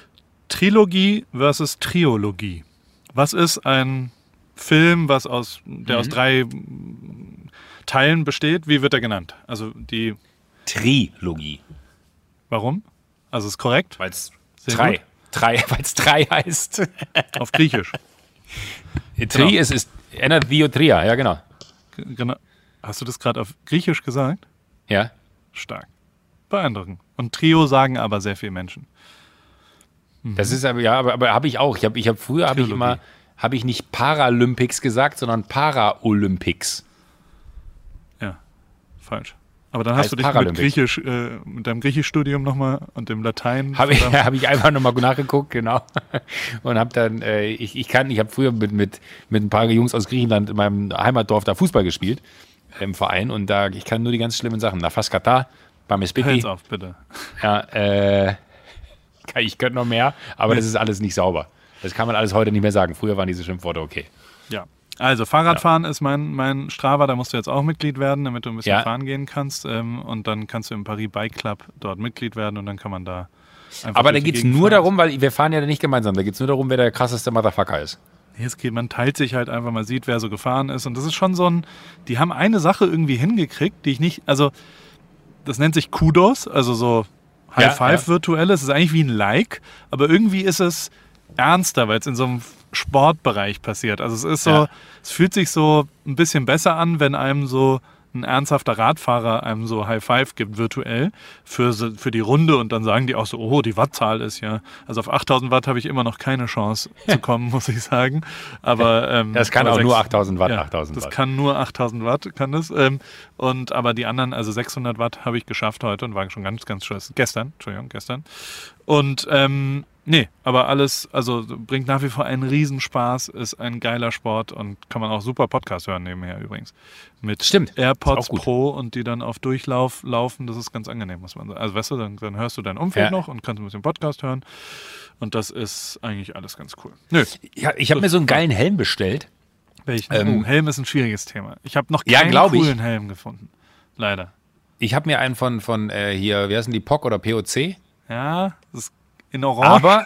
Trilogie versus Triologie. Was ist ein Film, was aus, der mhm. aus drei Teilen besteht? Wie wird er genannt? Also die Trilogie. Warum? Also ist korrekt? Weil es drei. drei. Weil es drei heißt. Auf Griechisch. Tri genau. ist, ist Anatheotria, ja genau. Genau. Hast du das gerade auf Griechisch gesagt? Ja. Stark. Beeindruckend. Und Trio sagen aber sehr viele Menschen. Mhm. Das ist aber, ja, aber, aber habe ich auch. Ich habe ich hab, früher habe ich immer, habe ich nicht Paralympics gesagt, sondern Paraolympics. Ja, falsch. Aber dann hast du dich mit, Griechisch, äh, mit deinem Griechischstudium nochmal und dem Latein. Habe ich, hab ich einfach nochmal nachgeguckt, genau. Und habe dann, äh, ich, ich kann, ich habe früher mit, mit, mit ein paar Jungs aus Griechenland in meinem Heimatdorf da Fußball gespielt, im Verein. Und da, ich kann nur die ganz schlimmen Sachen. Nafaskata, Bamespiti. Hör's auf, bitte. Ja, äh, ich könnte noch mehr, aber nee. Das ist alles nicht sauber. Das kann man alles heute nicht mehr sagen. Früher waren diese Schimpfworte okay. Ja. Also Fahrradfahren ja. ist mein, mein Strava, da musst du jetzt auch Mitglied werden, damit du ein bisschen ja. fahren gehen kannst. Ähm, und dann kannst du im Paris Bike Club dort Mitglied werden und dann kann man da einfach. Aber da geht es nur darum, weil wir fahren ja nicht gemeinsam, da geht es nur darum, wer der krasseste Motherfucker ist. Nee, es geht, man teilt sich halt einfach, man sieht, wer so gefahren ist. Und das ist schon so ein, die haben eine Sache irgendwie hingekriegt, die ich nicht, also das nennt sich Kudos, also so High Five ja, ja. virtuelles, das ist eigentlich wie ein Like, aber irgendwie ist es ernster, weil es in so einem Sportbereich passiert. Also es ist so, ja. es fühlt sich so ein bisschen besser an, wenn einem so ein ernsthafter Radfahrer einem so High Five gibt, virtuell, für, für die Runde und dann sagen die auch so, oh, die Wattzahl ist ja, also auf achttausend Watt habe ich immer noch keine Chance zu kommen, muss ich sagen. Aber ähm, das kann auch sechs, nur achttausend Watt, ja, achttausend das Watt. kann nur achttausend Watt, kann das. Ähm, und aber die anderen, also sechshundert Watt habe ich geschafft heute und war schon ganz, ganz schön, gestern, Entschuldigung, gestern. Und ähm, nee, aber alles, also bringt nach wie vor einen Riesenspaß, ist ein geiler Sport und kann man auch super Podcast hören nebenher übrigens. Mit Stimmt, AirPods Pro und die dann auf Durchlauf laufen, das ist ganz angenehm, muss man sagen. Also weißt du, dann, dann hörst du dein Umfeld ja. noch und kannst ein bisschen Podcast hören und das ist eigentlich alles ganz cool. Nö. Ja, ich habe mir so einen geilen Helm bestellt. Welchen? Ähm, oh, Helm ist ein schwieriges Thema. Ich habe noch keinen ja, coolen ich. Helm gefunden. Leider. Ich habe mir einen von, von äh, hier, wie heißen die, P O C oder P O C? Ja, das ist in Orange. Aber,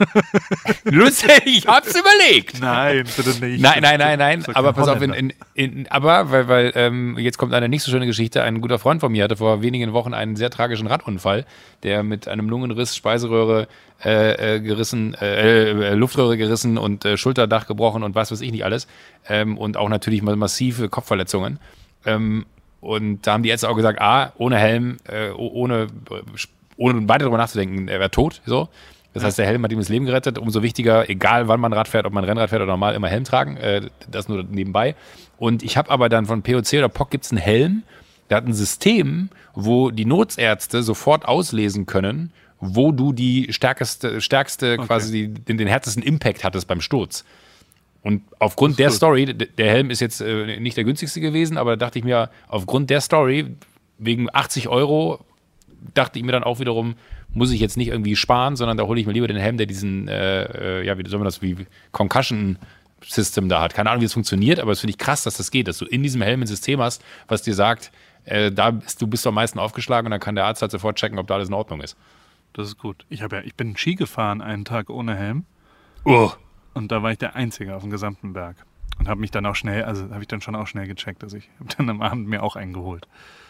lustig, ich hab's überlegt. Nein, bitte nicht. Nein, nein, nein, nein. Aber pass auf, in, in, in, aber, weil, weil ähm, jetzt kommt eine nicht so schöne Geschichte. Ein guter Freund von mir hatte vor wenigen Wochen einen sehr tragischen Radunfall, der mit einem Lungenriss, Speiseröhre äh, äh, gerissen, äh, Luftröhre gerissen und äh, Schulterdach gebrochen und was weiß ich nicht alles. Ähm, und auch natürlich massive Kopfverletzungen. Ähm, und da haben die Ärzte auch gesagt, ah, ohne Helm, äh, ohne, ohne weiter darüber nachzudenken, er wäre tot, so. Das heißt, der Helm hat ihm das Leben gerettet. Umso wichtiger, egal wann man Rad fährt, ob man Rennrad fährt oder normal, immer Helm tragen. Äh, das nur nebenbei. Und ich habe aber dann von P O C oder P O C gibt es einen Helm, der hat ein System, wo die Notärzte sofort auslesen können, wo du die stärkste, stärkste okay. quasi die, den, den härtesten Impact hattest beim Sturz. Und aufgrund der gut. Story, der Helm ist jetzt äh, nicht der günstigste gewesen, aber da dachte ich mir, aufgrund der Story, wegen achtzig Euro, dachte ich mir dann auch wiederum, muss ich jetzt nicht irgendwie sparen, sondern da hole ich mir lieber den Helm, der diesen, äh, ja, wie soll man das, wie Concussion System da hat. Keine Ahnung, wie es funktioniert, aber es finde ich krass, dass das geht, dass du in diesem Helm ein System hast, was dir sagt, äh, da bist du bist am meisten aufgeschlagen und dann kann der Arzt halt sofort checken, ob da alles in Ordnung ist. Das ist gut. Ich, hab ja, ich bin Ski gefahren einen Tag ohne Helm. Oh. Und da war ich der Einzige auf dem gesamten Berg. Und habe mich dann auch schnell, also habe ich dann schon auch schnell gecheckt, dass ich habe dann am Abend mir auch einen geholt.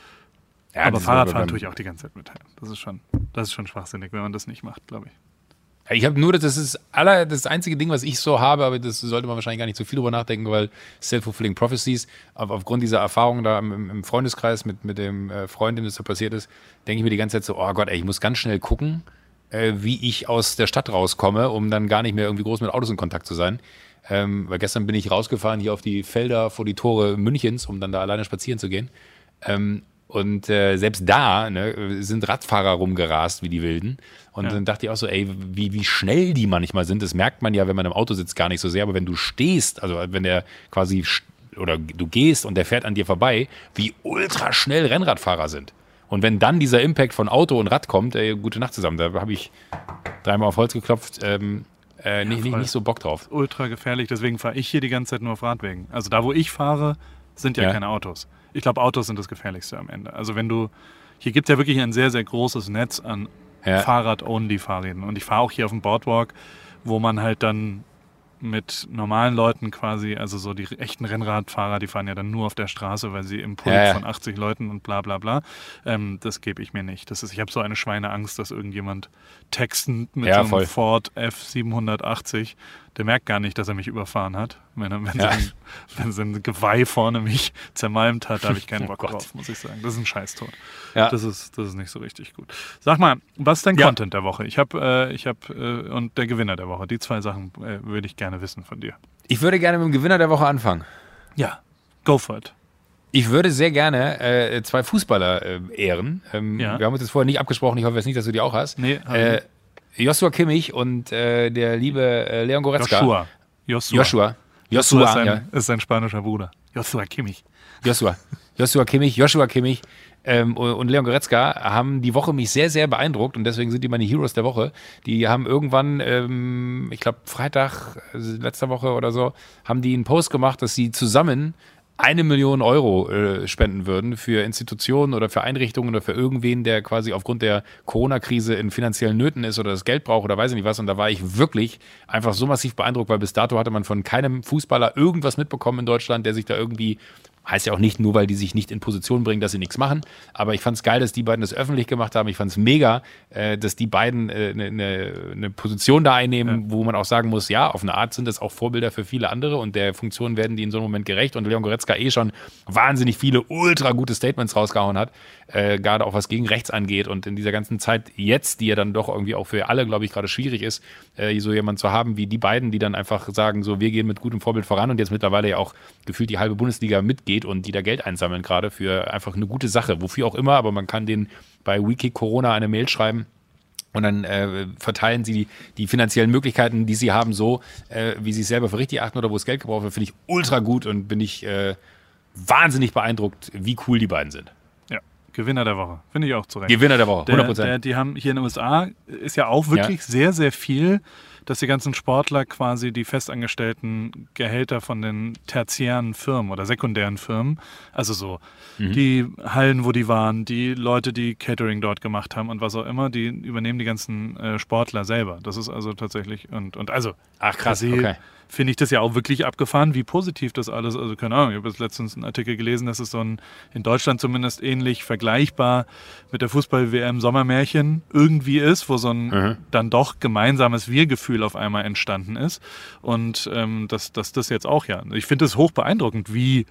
Ja, aber Fahrradfahren tue ich auch die ganze Zeit mit Helm. Das ist schon, das ist schon schwachsinnig, wenn man das nicht macht, glaube ich. Ich habe nur, das ist aller, das einzige Ding, was ich so habe, aber das sollte man wahrscheinlich gar nicht so viel drüber nachdenken, weil Self-Fulfilling Prophecies, auf, aufgrund dieser Erfahrung da im, im Freundeskreis mit, mit dem äh, Freund, dem das so passiert ist, denke ich mir die ganze Zeit so, oh Gott, ey, ich muss ganz schnell gucken, äh, wie ich aus der Stadt rauskomme, um dann gar nicht mehr irgendwie groß mit Autos in Kontakt zu sein. Ähm, weil gestern bin ich rausgefahren hier auf die Felder vor die Tore Münchens, um dann da alleine spazieren zu gehen. Ähm, Und äh, selbst da ne, sind Radfahrer rumgerast wie die Wilden. Und ja. dann dachte ich auch so, ey, wie, wie schnell die manchmal sind. Das merkt man ja, wenn man im Auto sitzt, gar nicht so sehr. Aber wenn du stehst, also wenn der quasi, oder du gehst und der fährt an dir vorbei, wie ultra schnell Rennradfahrer sind. Und wenn dann dieser Impact von Auto und Rad kommt, ey, gute Nacht zusammen. Da habe ich dreimal auf Holz geklopft, ähm, äh, nicht, ja, nicht, nicht so Bock drauf. Ultra gefährlich, deswegen fahre ich hier die ganze Zeit nur auf Radwegen. Also da, wo ich fahre, sind ja, ja. keine Autos. Ich glaube, Autos sind das Gefährlichste am Ende. Also wenn du, hier gibt es ja wirklich ein sehr, sehr großes Netz an ja. Fahrrad-Only-Fahrrädern. Und ich fahre auch hier auf dem Boardwalk, wo man halt dann mit normalen Leuten quasi, also so die echten Rennradfahrer, die fahren ja dann nur auf der Straße, weil sie im Pulk ja, ja. von achtzig Leuten und bla bla bla. Ähm, das gebe ich mir nicht. Das ist, ich habe so eine Schweineangst, dass irgendjemand textend mit ja, so einem voll. Ford F siebenhundertachtzig, der merkt gar nicht, dass er mich überfahren hat. Wenn, er, wenn, ja. sein, wenn sein Geweih vorne mich zermalmt hat, da habe ich keinen Bock oh drauf, muss ich sagen. Das ist ein Scheißtod. Ja. Das ist, das ist nicht so richtig gut. Sag mal, was ist dein ja. Content der Woche? Ich habe, äh, ich habe äh, und der Gewinner der Woche. Die zwei Sachen äh, würde ich gerne wissen von dir. Ich würde gerne mit dem Gewinner der Woche anfangen. Ja, go for it. Ich würde sehr gerne äh, zwei Fußballer äh, ehren. Ähm, ja. Wir haben uns das vorher nicht abgesprochen. Ich hoffe jetzt nicht, dass du die auch hast. Nee, äh, Joshua Kimmich und äh, der liebe äh, Leon Goretzka. Joshua. Joshua. Joshua. Joshua ist sein, ja. ist sein spanischer Bruder. Joshua Kimmich. Joshua. Joshua Kimmich, Joshua Kimmich ähm, und Leon Goretzka haben die Woche mich sehr, sehr beeindruckt und deswegen sind die meine Heroes der Woche. Die haben irgendwann, ähm, ich glaube Freitag, also letzter Woche oder so, haben die einen Post gemacht, dass sie zusammen eine Million Euro äh, spenden würden für Institutionen oder für Einrichtungen oder für irgendwen, der quasi aufgrund der Corona-Krise in finanziellen Nöten ist oder das Geld braucht oder weiß ich nicht was. Und da war ich wirklich einfach so massiv beeindruckt, weil bis dato hatte man von keinem Fußballer irgendwas mitbekommen in Deutschland, der sich da irgendwie, heißt ja auch nicht nur, weil die sich nicht in Position bringen, dass sie nichts machen, aber ich fand es geil, dass die beiden das öffentlich gemacht haben. Ich fand es mega, äh, dass die beiden eine äh, ne, ne Position da einnehmen, ja. wo man auch sagen muss, ja, auf eine Art sind das auch Vorbilder für viele andere und der Funktion werden die in so einem Moment gerecht und Leon Goretzka eh schon wahnsinnig viele ultra gute Statements rausgehauen hat, äh, gerade auch was gegen rechts angeht und in dieser ganzen Zeit jetzt, die ja dann doch irgendwie auch für alle, glaube ich, gerade schwierig ist, äh, so jemanden zu haben wie die beiden, die dann einfach sagen, so wir gehen mit gutem Vorbild voran und jetzt mittlerweile ja auch gefühlt die halbe Bundesliga mitgeht und die da Geld einsammeln gerade für einfach eine gute Sache, wofür auch immer, aber man kann denen bei Wiki Corona eine Mail schreiben und dann äh, verteilen sie die, die finanziellen Möglichkeiten, die sie haben, so, äh, wie sie es selber für richtig achten oder wo es Geld gebraucht wird, finde ich ultra gut und bin ich äh, wahnsinnig beeindruckt, wie cool die beiden sind. Ja, Gewinner der Woche, finde ich auch zu Recht. Gewinner der Woche, hundert Prozent. Der, der, die haben hier in den U S A, ist ja auch wirklich ja. sehr, sehr viel, dass die ganzen Sportler quasi die festangestellten Gehälter von den tertiären Firmen oder sekundären Firmen, also so mhm. die Hallen, wo die waren, die Leute, die Catering dort gemacht haben und was auch immer, die übernehmen die ganzen äh, Sportler selber. Das ist also tatsächlich, und, und also ach krass, okay. finde ich das ja auch wirklich abgefahren, wie positiv das alles, also keine Ahnung, ich habe jetzt letztens einen Artikel gelesen, dass es so ein, in Deutschland zumindest ähnlich vergleichbar mit der Fußball-W M Sommermärchen irgendwie ist, wo so ein mhm. dann doch gemeinsames Wir-Gefühl auf einmal entstanden ist und ähm, dass, dass das jetzt auch ja, ich finde es hoch beeindruckend, wie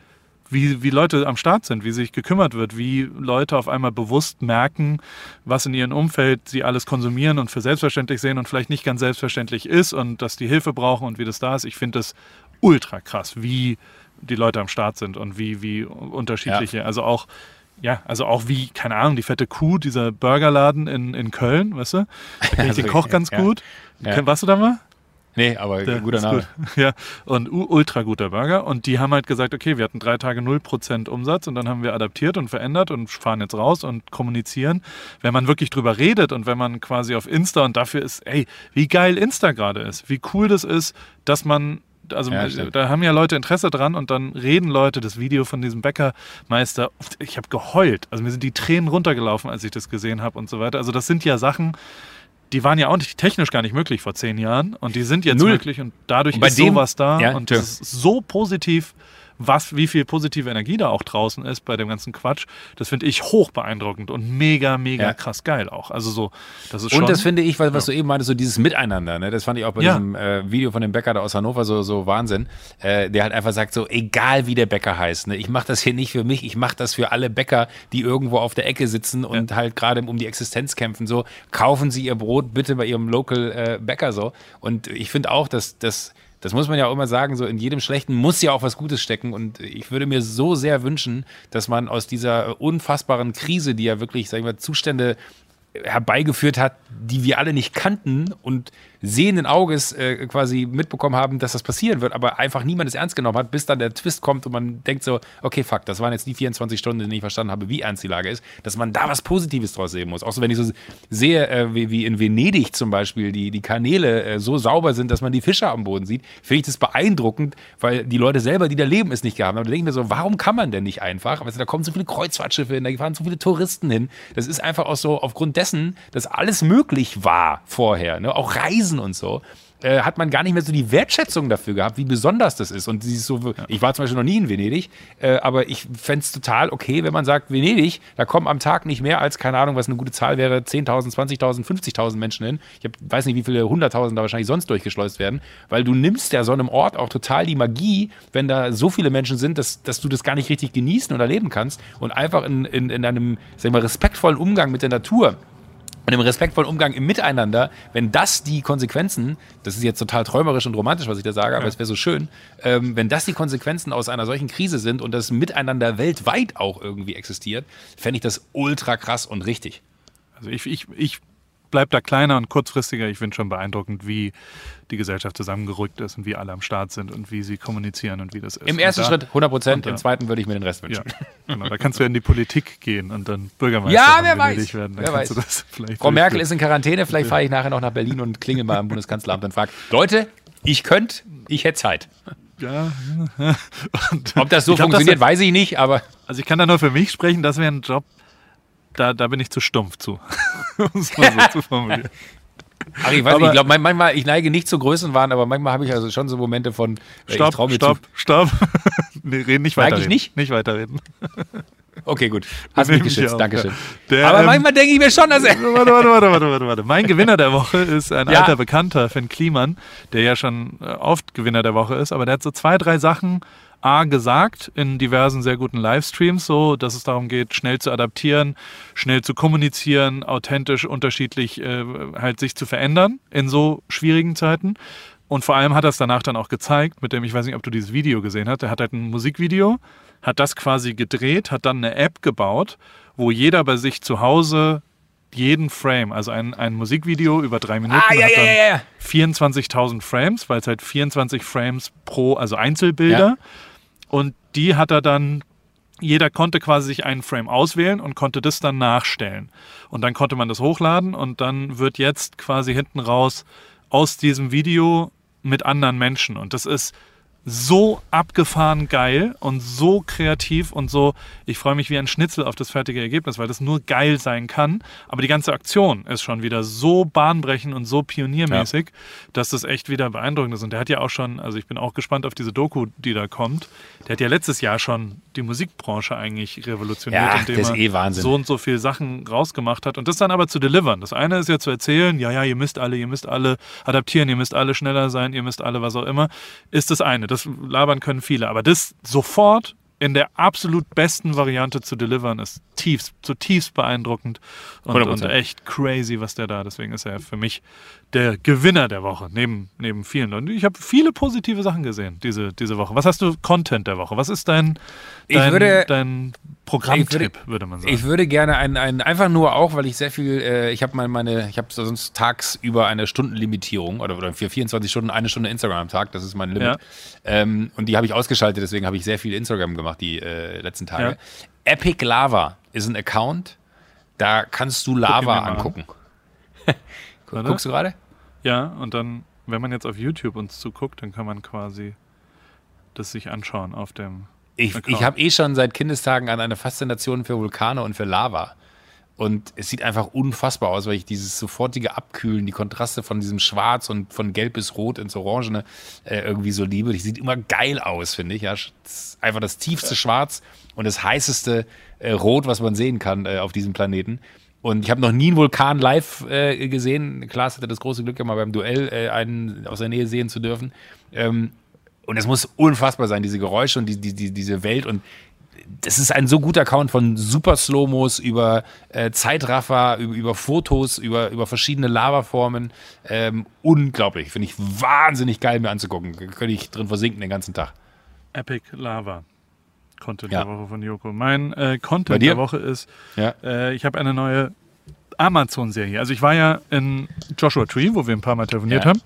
wie, wie Leute am Start sind, wie sich gekümmert wird, wie Leute auf einmal bewusst merken, was in ihrem Umfeld sie alles konsumieren und für selbstverständlich sehen und vielleicht nicht ganz selbstverständlich ist und dass die Hilfe brauchen und wie das da ist. Ich finde das ultra krass, wie die Leute am Start sind und wie, wie unterschiedliche, ja. also auch Ja, also auch wie, keine Ahnung, die fette Kuh, dieser Burgerladen in, in Köln, weißt du? Da kenne ich Also, den Koch ganz ja. gut. Ja. Warst du da mal? Nee, aber Der guter ist Name. Gut. Ja, und u- ultra guter Burger. Und die haben halt gesagt, okay, wir hatten drei Tage null Prozent Umsatz und dann haben wir adaptiert und verändert und fahren jetzt raus und kommunizieren. Wenn man wirklich drüber redet und wenn man quasi auf Insta und dafür ist, ey, wie geil Insta gerade ist, wie cool das ist, dass man, also Ja, da haben ja Leute Interesse dran und dann reden Leute, das Video von diesem Bäckermeister, ich habe geheult. Also mir sind die Tränen runtergelaufen, als ich das gesehen habe und so weiter. Also das sind ja Sachen, die waren ja auch nicht, technisch gar nicht möglich vor zehn Jahren und die sind jetzt Null. möglich und dadurch Und bei ist dem- sowas da Ja, und tja. das ist so positiv, was, wie viel positive Energie da auch draußen ist bei dem ganzen Quatsch. Das finde ich hoch beeindruckend und mega, mega Ja. krass geil auch. Also so, das ist schon... Und das finde ich, was, was du eben meintest, so dieses Miteinander, ne? Das fand ich auch bei Ja. diesem äh, Video von dem Bäcker da aus Hannover so, so Wahnsinn, äh, der halt einfach sagt so, egal wie der Bäcker heißt, ne? Ich mache das hier nicht für mich, ich mache das für alle Bäcker, die irgendwo auf der Ecke sitzen und halt gerade um die Existenz kämpfen, so, kaufen Sie Ihr Brot bitte bei Ihrem Local äh, Bäcker, so. Und ich finde auch, dass das Das muss man ja auch immer sagen, so in jedem Schlechten muss ja auch was Gutes stecken und ich würde mir so sehr wünschen, dass man aus dieser unfassbaren Krise, die ja wirklich, sag ich mal, Zustände herbeigeführt hat, die wir alle nicht kannten und sehenden Auges äh, quasi mitbekommen haben, dass das passieren wird, aber einfach niemand es ernst genommen hat, bis dann der Twist kommt und man denkt so, okay, fuck, das waren jetzt die vierundzwanzig Stunden, in denen ich verstanden habe, wie ernst die Lage ist, dass man da was Positives draus sehen muss. Auch so, wenn ich so sehe, äh, wie, wie in Venedig zum Beispiel, die, die Kanäle äh, so sauber sind, dass man die Fische am Boden sieht, finde ich das beeindruckend, weil die Leute selber, die da leben, es nicht gehabt haben. Aber da denke ich mir so, warum kann man denn nicht einfach? Also, da kommen so viele Kreuzfahrtschiffe hin, da fahren so viele Touristen hin. Das ist einfach auch so aufgrund dessen, dass alles möglich war vorher, ne? Auch Reisen und so, äh, hat man gar nicht mehr so die Wertschätzung dafür gehabt, wie besonders das ist. Und dieses so, ich war zum Beispiel noch nie in Venedig, äh, aber ich fände es total okay, wenn man sagt, Venedig, da kommen am Tag nicht mehr als, keine Ahnung, was eine gute Zahl wäre, zehntausend, zwanzigtausend, fünfzigtausend Menschen hin. Ich hab, weiß nicht, wie viele hunderttausend da wahrscheinlich sonst durchgeschleust werden, weil du nimmst ja so einem Ort auch total die Magie, wenn da so viele Menschen sind, dass, dass du das gar nicht richtig genießen oder erleben kannst und einfach in, in, in einem, sag ich mal, respektvollen Umgang mit der Natur und im respektvollen Umgang im Miteinander, wenn das die Konsequenzen, das ist jetzt total träumerisch und romantisch, was ich da sage, aber es wäre so schön, ähm, wenn das die Konsequenzen aus einer solchen Krise sind und das Miteinander weltweit auch irgendwie existiert, fände ich das ultra krass und richtig. Also ich, ich, ich bleibe da kleiner und kurzfristiger. Ich finde schon beeindruckend, wie die Gesellschaft zusammengerückt ist und wie alle am Start sind und wie sie kommunizieren und wie das ist. Im ersten und da, Schritt hundert Prozent, und im da- zweiten würde ich mir den Rest wünschen. Ja, genau. Da kannst du in die Politik gehen und dann Bürgermeister Ja, von wer Venedig weiß. werden. Dann Wer kannst weiß. du das vielleicht Frau Merkel durchführen. ist in Quarantäne, vielleicht fahre ich nachher noch nach Berlin und klingel mal am Bundeskanzleramt und frage, Leute, ich könnte, ich hätte Zeit. Ja, ja. Und Ob das so ich glaub, funktioniert, das, weiß ich nicht, aber also ich kann da nur für mich sprechen, das wäre ein Job, da, da bin ich zu stumpf zu. Um es mal so zu formulieren. Ach, ich weiß Aber- nicht, ich glaube, manchmal, ich neige nicht zu Größenwahn, aber manchmal habe ich also schon so Momente von, äh, ich Stopp, traue mir stopp, zu. stopp. Nee, reden nicht weiter. Eigentlich nicht? Nicht weiterreden. Okay, gut. Hast mich Nehme ich geschützt, auch, Dankeschön. ja. Der, aber ähm, manchmal denke ich mir schon, dass er... Warte, warte, warte, warte, warte, warte. Mein Gewinner der Woche ist ein Ja. alter Bekannter, Finn Kliman, der ja schon äh, oft Gewinner der Woche ist, aber der hat so zwei, drei Sachen A gesagt in diversen sehr guten Livestreams, so, dass es darum geht, schnell zu adaptieren, schnell zu kommunizieren, authentisch, unterschiedlich äh, halt sich zu verändern in so schwierigen Zeiten. Und vor allem hat er es danach dann auch gezeigt, mit dem, ich weiß nicht, ob du dieses Video gesehen hast, er hat halt ein Musikvideo, hat das quasi gedreht, hat dann eine App gebaut, wo jeder bei sich zu Hause jeden Frame, also ein, ein Musikvideo über drei Minuten, Ah, ja, hat ja, dann ja, ja. vierundzwanzigtausend Frames, weil es halt vierundzwanzig Frames pro, also Einzelbilder. Und die hat er dann, jeder konnte quasi sich einen Frame auswählen und konnte das dann nachstellen. Und dann konnte man das hochladen und dann wird jetzt quasi hinten raus aus diesem Video mit anderen Menschen. Und das ist so abgefahren geil und so kreativ und so, ich freue mich wie ein Schnitzel auf das fertige Ergebnis, weil das nur geil sein kann. Aber die ganze Aktion ist schon wieder so bahnbrechend und so pioniermäßig, dass das echt wieder beeindruckend ist. Und der hat ja auch schon, also ich bin auch gespannt auf diese Doku, die da kommt. Der hat ja letztes Jahr schon die Musikbranche eigentlich revolutioniert, Ja, indem das ist er eh Wahnsinn. so und so viele Sachen rausgemacht hat. Und das dann aber zu delivern. Das eine ist ja zu erzählen, ja, ja, ihr müsst alle, ihr müsst alle adaptieren, ihr müsst alle schneller sein, ihr müsst alle was auch immer, ist das eine. Das labern können viele. Aber das sofort in der absolut besten Variante zu delivern ist tiefst, zutiefst beeindruckend und, und echt crazy, was der da, deswegen ist er für mich der Gewinner der Woche, neben, neben vielen Leuten. Ich habe viele positive Sachen gesehen diese, diese Woche. Was hast du Content der Woche? Was ist dein, dein, ich würde, dein Programmtipp, ich würde, würde man sagen? Ich würde gerne einen, einen einfach nur auch, weil ich sehr viel, äh, ich habe meine, meine, ich habe sonst tagsüber eine Stundenlimitierung oder, oder für vierundzwanzig Stunden eine Stunde Instagram am Tag, das ist mein Limit. Ja. Ähm, und die habe ich ausgeschaltet, deswegen habe ich sehr viel Instagram gemacht die äh, letzten Tage. Ja. Epic Lava ist ein Account, da kannst du Lava angucken. An. Guckst du gerade? Ja, und dann, wenn man jetzt auf YouTube uns zuguckt, dann kann man quasi das sich anschauen auf dem Ich, ich habe eh schon seit Kindestagen an eine Faszination für Vulkane und für Lava. Und es sieht einfach unfassbar aus, weil ich dieses sofortige Abkühlen, die Kontraste von diesem Schwarz und von Gelb bis Rot ins Orangene äh, irgendwie so liebe. Das sieht immer geil aus, finde ich. Ja, das ist einfach das tiefste Schwarz und das heißeste äh, Rot, was man sehen kann äh, auf diesem Planeten. Und ich habe noch nie einen Vulkan live äh, gesehen. Klaas hatte das große Glück, ja mal beim Duell äh, einen aus der Nähe sehen zu dürfen. Ähm, und es muss unfassbar sein, diese Geräusche und die, die, die, diese Welt. Und das ist ein so guter Account von super Slow-Mos über äh, Zeitraffer, über, über Fotos, über, über verschiedene Lavaformen. Ähm, unglaublich. Finde ich wahnsinnig geil, mir anzugucken. Da könnte ich drin versinken den ganzen Tag. Epic Lava. Content ja. der Woche von Joko. Mein äh, Content der Woche ist, ja. äh, ich habe eine neue Amazon-Serie. Also ich war ja in Joshua Tree, wo wir ein paar Mal telefoniert ja. haben,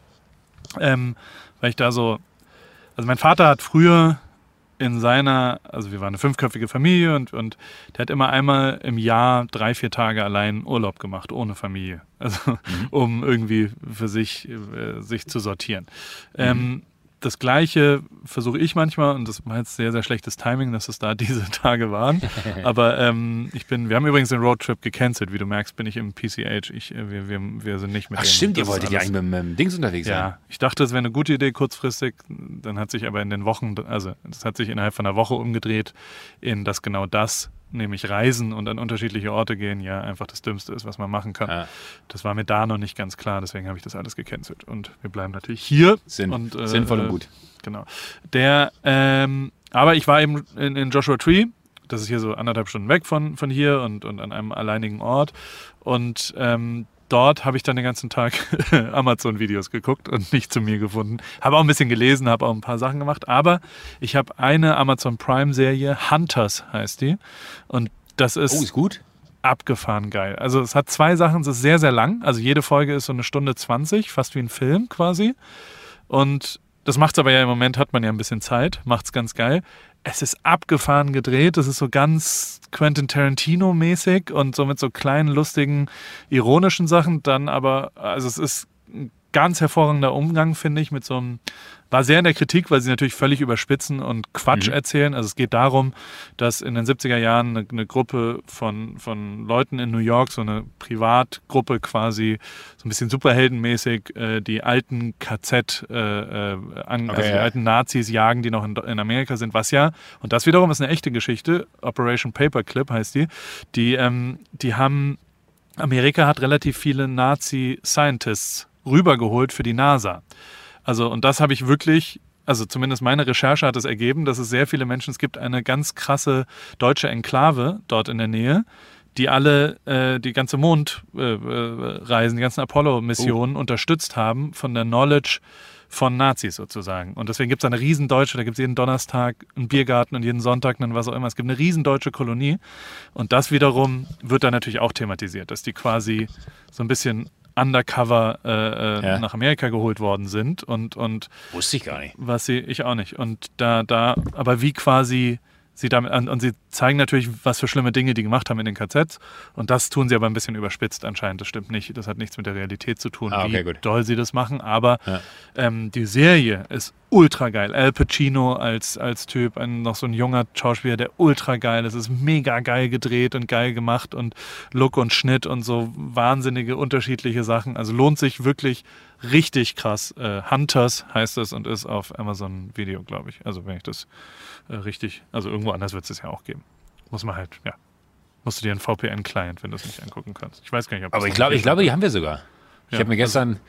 ähm, weil ich da so, also mein Vater hat früher in seiner, also wir waren eine fünfköpfige Familie und, und der hat immer einmal im Jahr drei, vier Tage allein Urlaub gemacht, ohne Familie. Also mhm. um irgendwie für sich, äh, sich zu sortieren. Mhm. Ähm, Das Gleiche versuche ich manchmal, und das war jetzt sehr, sehr schlechtes Timing, dass es da diese Tage waren. Aber ähm, ich bin, wir haben übrigens den Roadtrip gecancelt. Wie du merkst, bin ich im P C H. Ich, wir, wir, wir sind nicht mit Ach dem. Stimmt, ihr wolltet ja eigentlich mit dem Dings unterwegs sein. Ja, ich dachte, es wäre eine gute Idee kurzfristig. Dann hat sich aber in den Wochen, also das hat sich innerhalb von einer Woche umgedreht, in das genau das, nämlich reisen und an unterschiedliche Orte gehen, ja einfach das Dümmste ist, was man machen kann. Ja. Das war mir da noch nicht ganz klar, deswegen habe ich das alles gecancelt. Und wir bleiben natürlich hier. Sinn, und, äh, sinnvoll und gut. Genau. Der, ähm, aber ich war eben in, in Joshua Tree, das ist hier so anderthalb Stunden weg von, von hier und, und an einem alleinigen Ort. Und ähm, dort habe ich dann den ganzen Tag Amazon-Videos geguckt und nicht zu mir gefunden. Habe auch ein bisschen gelesen, habe auch ein paar Sachen gemacht, aber ich habe eine Amazon Prime-Serie, Hunters heißt die. Und das ist, oh, ist gut. abgefahren geil. Also es hat zwei Sachen, es ist sehr, sehr lang. Also jede Folge ist so eine Stunde zwanzig, fast wie ein Film quasi. Und das macht es aber ja im Moment, hat man ja ein bisschen Zeit, macht es ganz geil. Es ist abgefahren gedreht, es ist so ganz Quentin Tarantino-mäßig und so mit so kleinen, lustigen, ironischen Sachen. Dann aber, also es ist ein ganz hervorragender Umgang, finde ich, mit so einem, war sehr in der Kritik, weil sie natürlich völlig überspitzen und Quatsch mhm. erzählen. Also es geht darum, dass in den siebziger Jahren eine, eine Gruppe von, von Leuten in New York, so eine Privatgruppe quasi, so ein bisschen superheldenmäßig, äh, die alten K Z, äh, äh, an, okay, also die ja. alten Nazis jagen, die noch in, in Amerika sind, was ja, und das wiederum ist eine echte Geschichte, Operation Paperclip heißt die, die, ähm, die haben, Amerika hat relativ viele Nazi-Scientists rübergeholt für die NASA. Also, und das habe ich wirklich, also zumindest meine Recherche hat es ergeben, dass es sehr viele Menschen, es gibt eine ganz krasse deutsche Enklave dort in der Nähe, die alle äh, die ganze Mondreisen, äh, die ganzen Apollo-Missionen oh. unterstützt haben von der Knowledge von Nazis sozusagen. Und deswegen gibt es eine riesen deutsche, da gibt es jeden Donnerstag einen Biergarten und jeden Sonntag einen was auch immer. Es gibt eine riesen deutsche Kolonie. Und das wiederum wird dann natürlich auch thematisiert, dass die quasi so ein bisschen undercover äh, ja. nach Amerika geholt worden sind und und wusste ich gar nicht. Was sie, ich auch nicht. Und da, da, aber wie quasi sie damit, und sie zeigen natürlich, was für schlimme Dinge die gemacht haben in den K Zs. Und das tun sie aber ein bisschen überspitzt anscheinend. Das stimmt nicht. Das hat nichts mit der Realität zu tun, ah, okay, wie gut. doll sie das machen. Aber ja. ähm, die Serie ist ultra geil. Al Pacino als, als Typ, ein, noch so ein junger Schauspieler, der ultra geil ist. Es ist mega geil gedreht und geil gemacht und Look und Schnitt und so wahnsinnige unterschiedliche Sachen. Also lohnt sich wirklich richtig krass. Äh, Hunters heißt es und ist auf Amazon Video, glaube ich. Also wenn ich das äh, richtig, also irgendwo anders wird es ja auch geben. Muss man halt, ja. Musst du dir einen V P N-Client, wenn du es nicht angucken kannst. Ich weiß gar nicht, ob das Aber ich glaube, ich glaube, die haben wir sogar. Ich ja, habe mir gestern,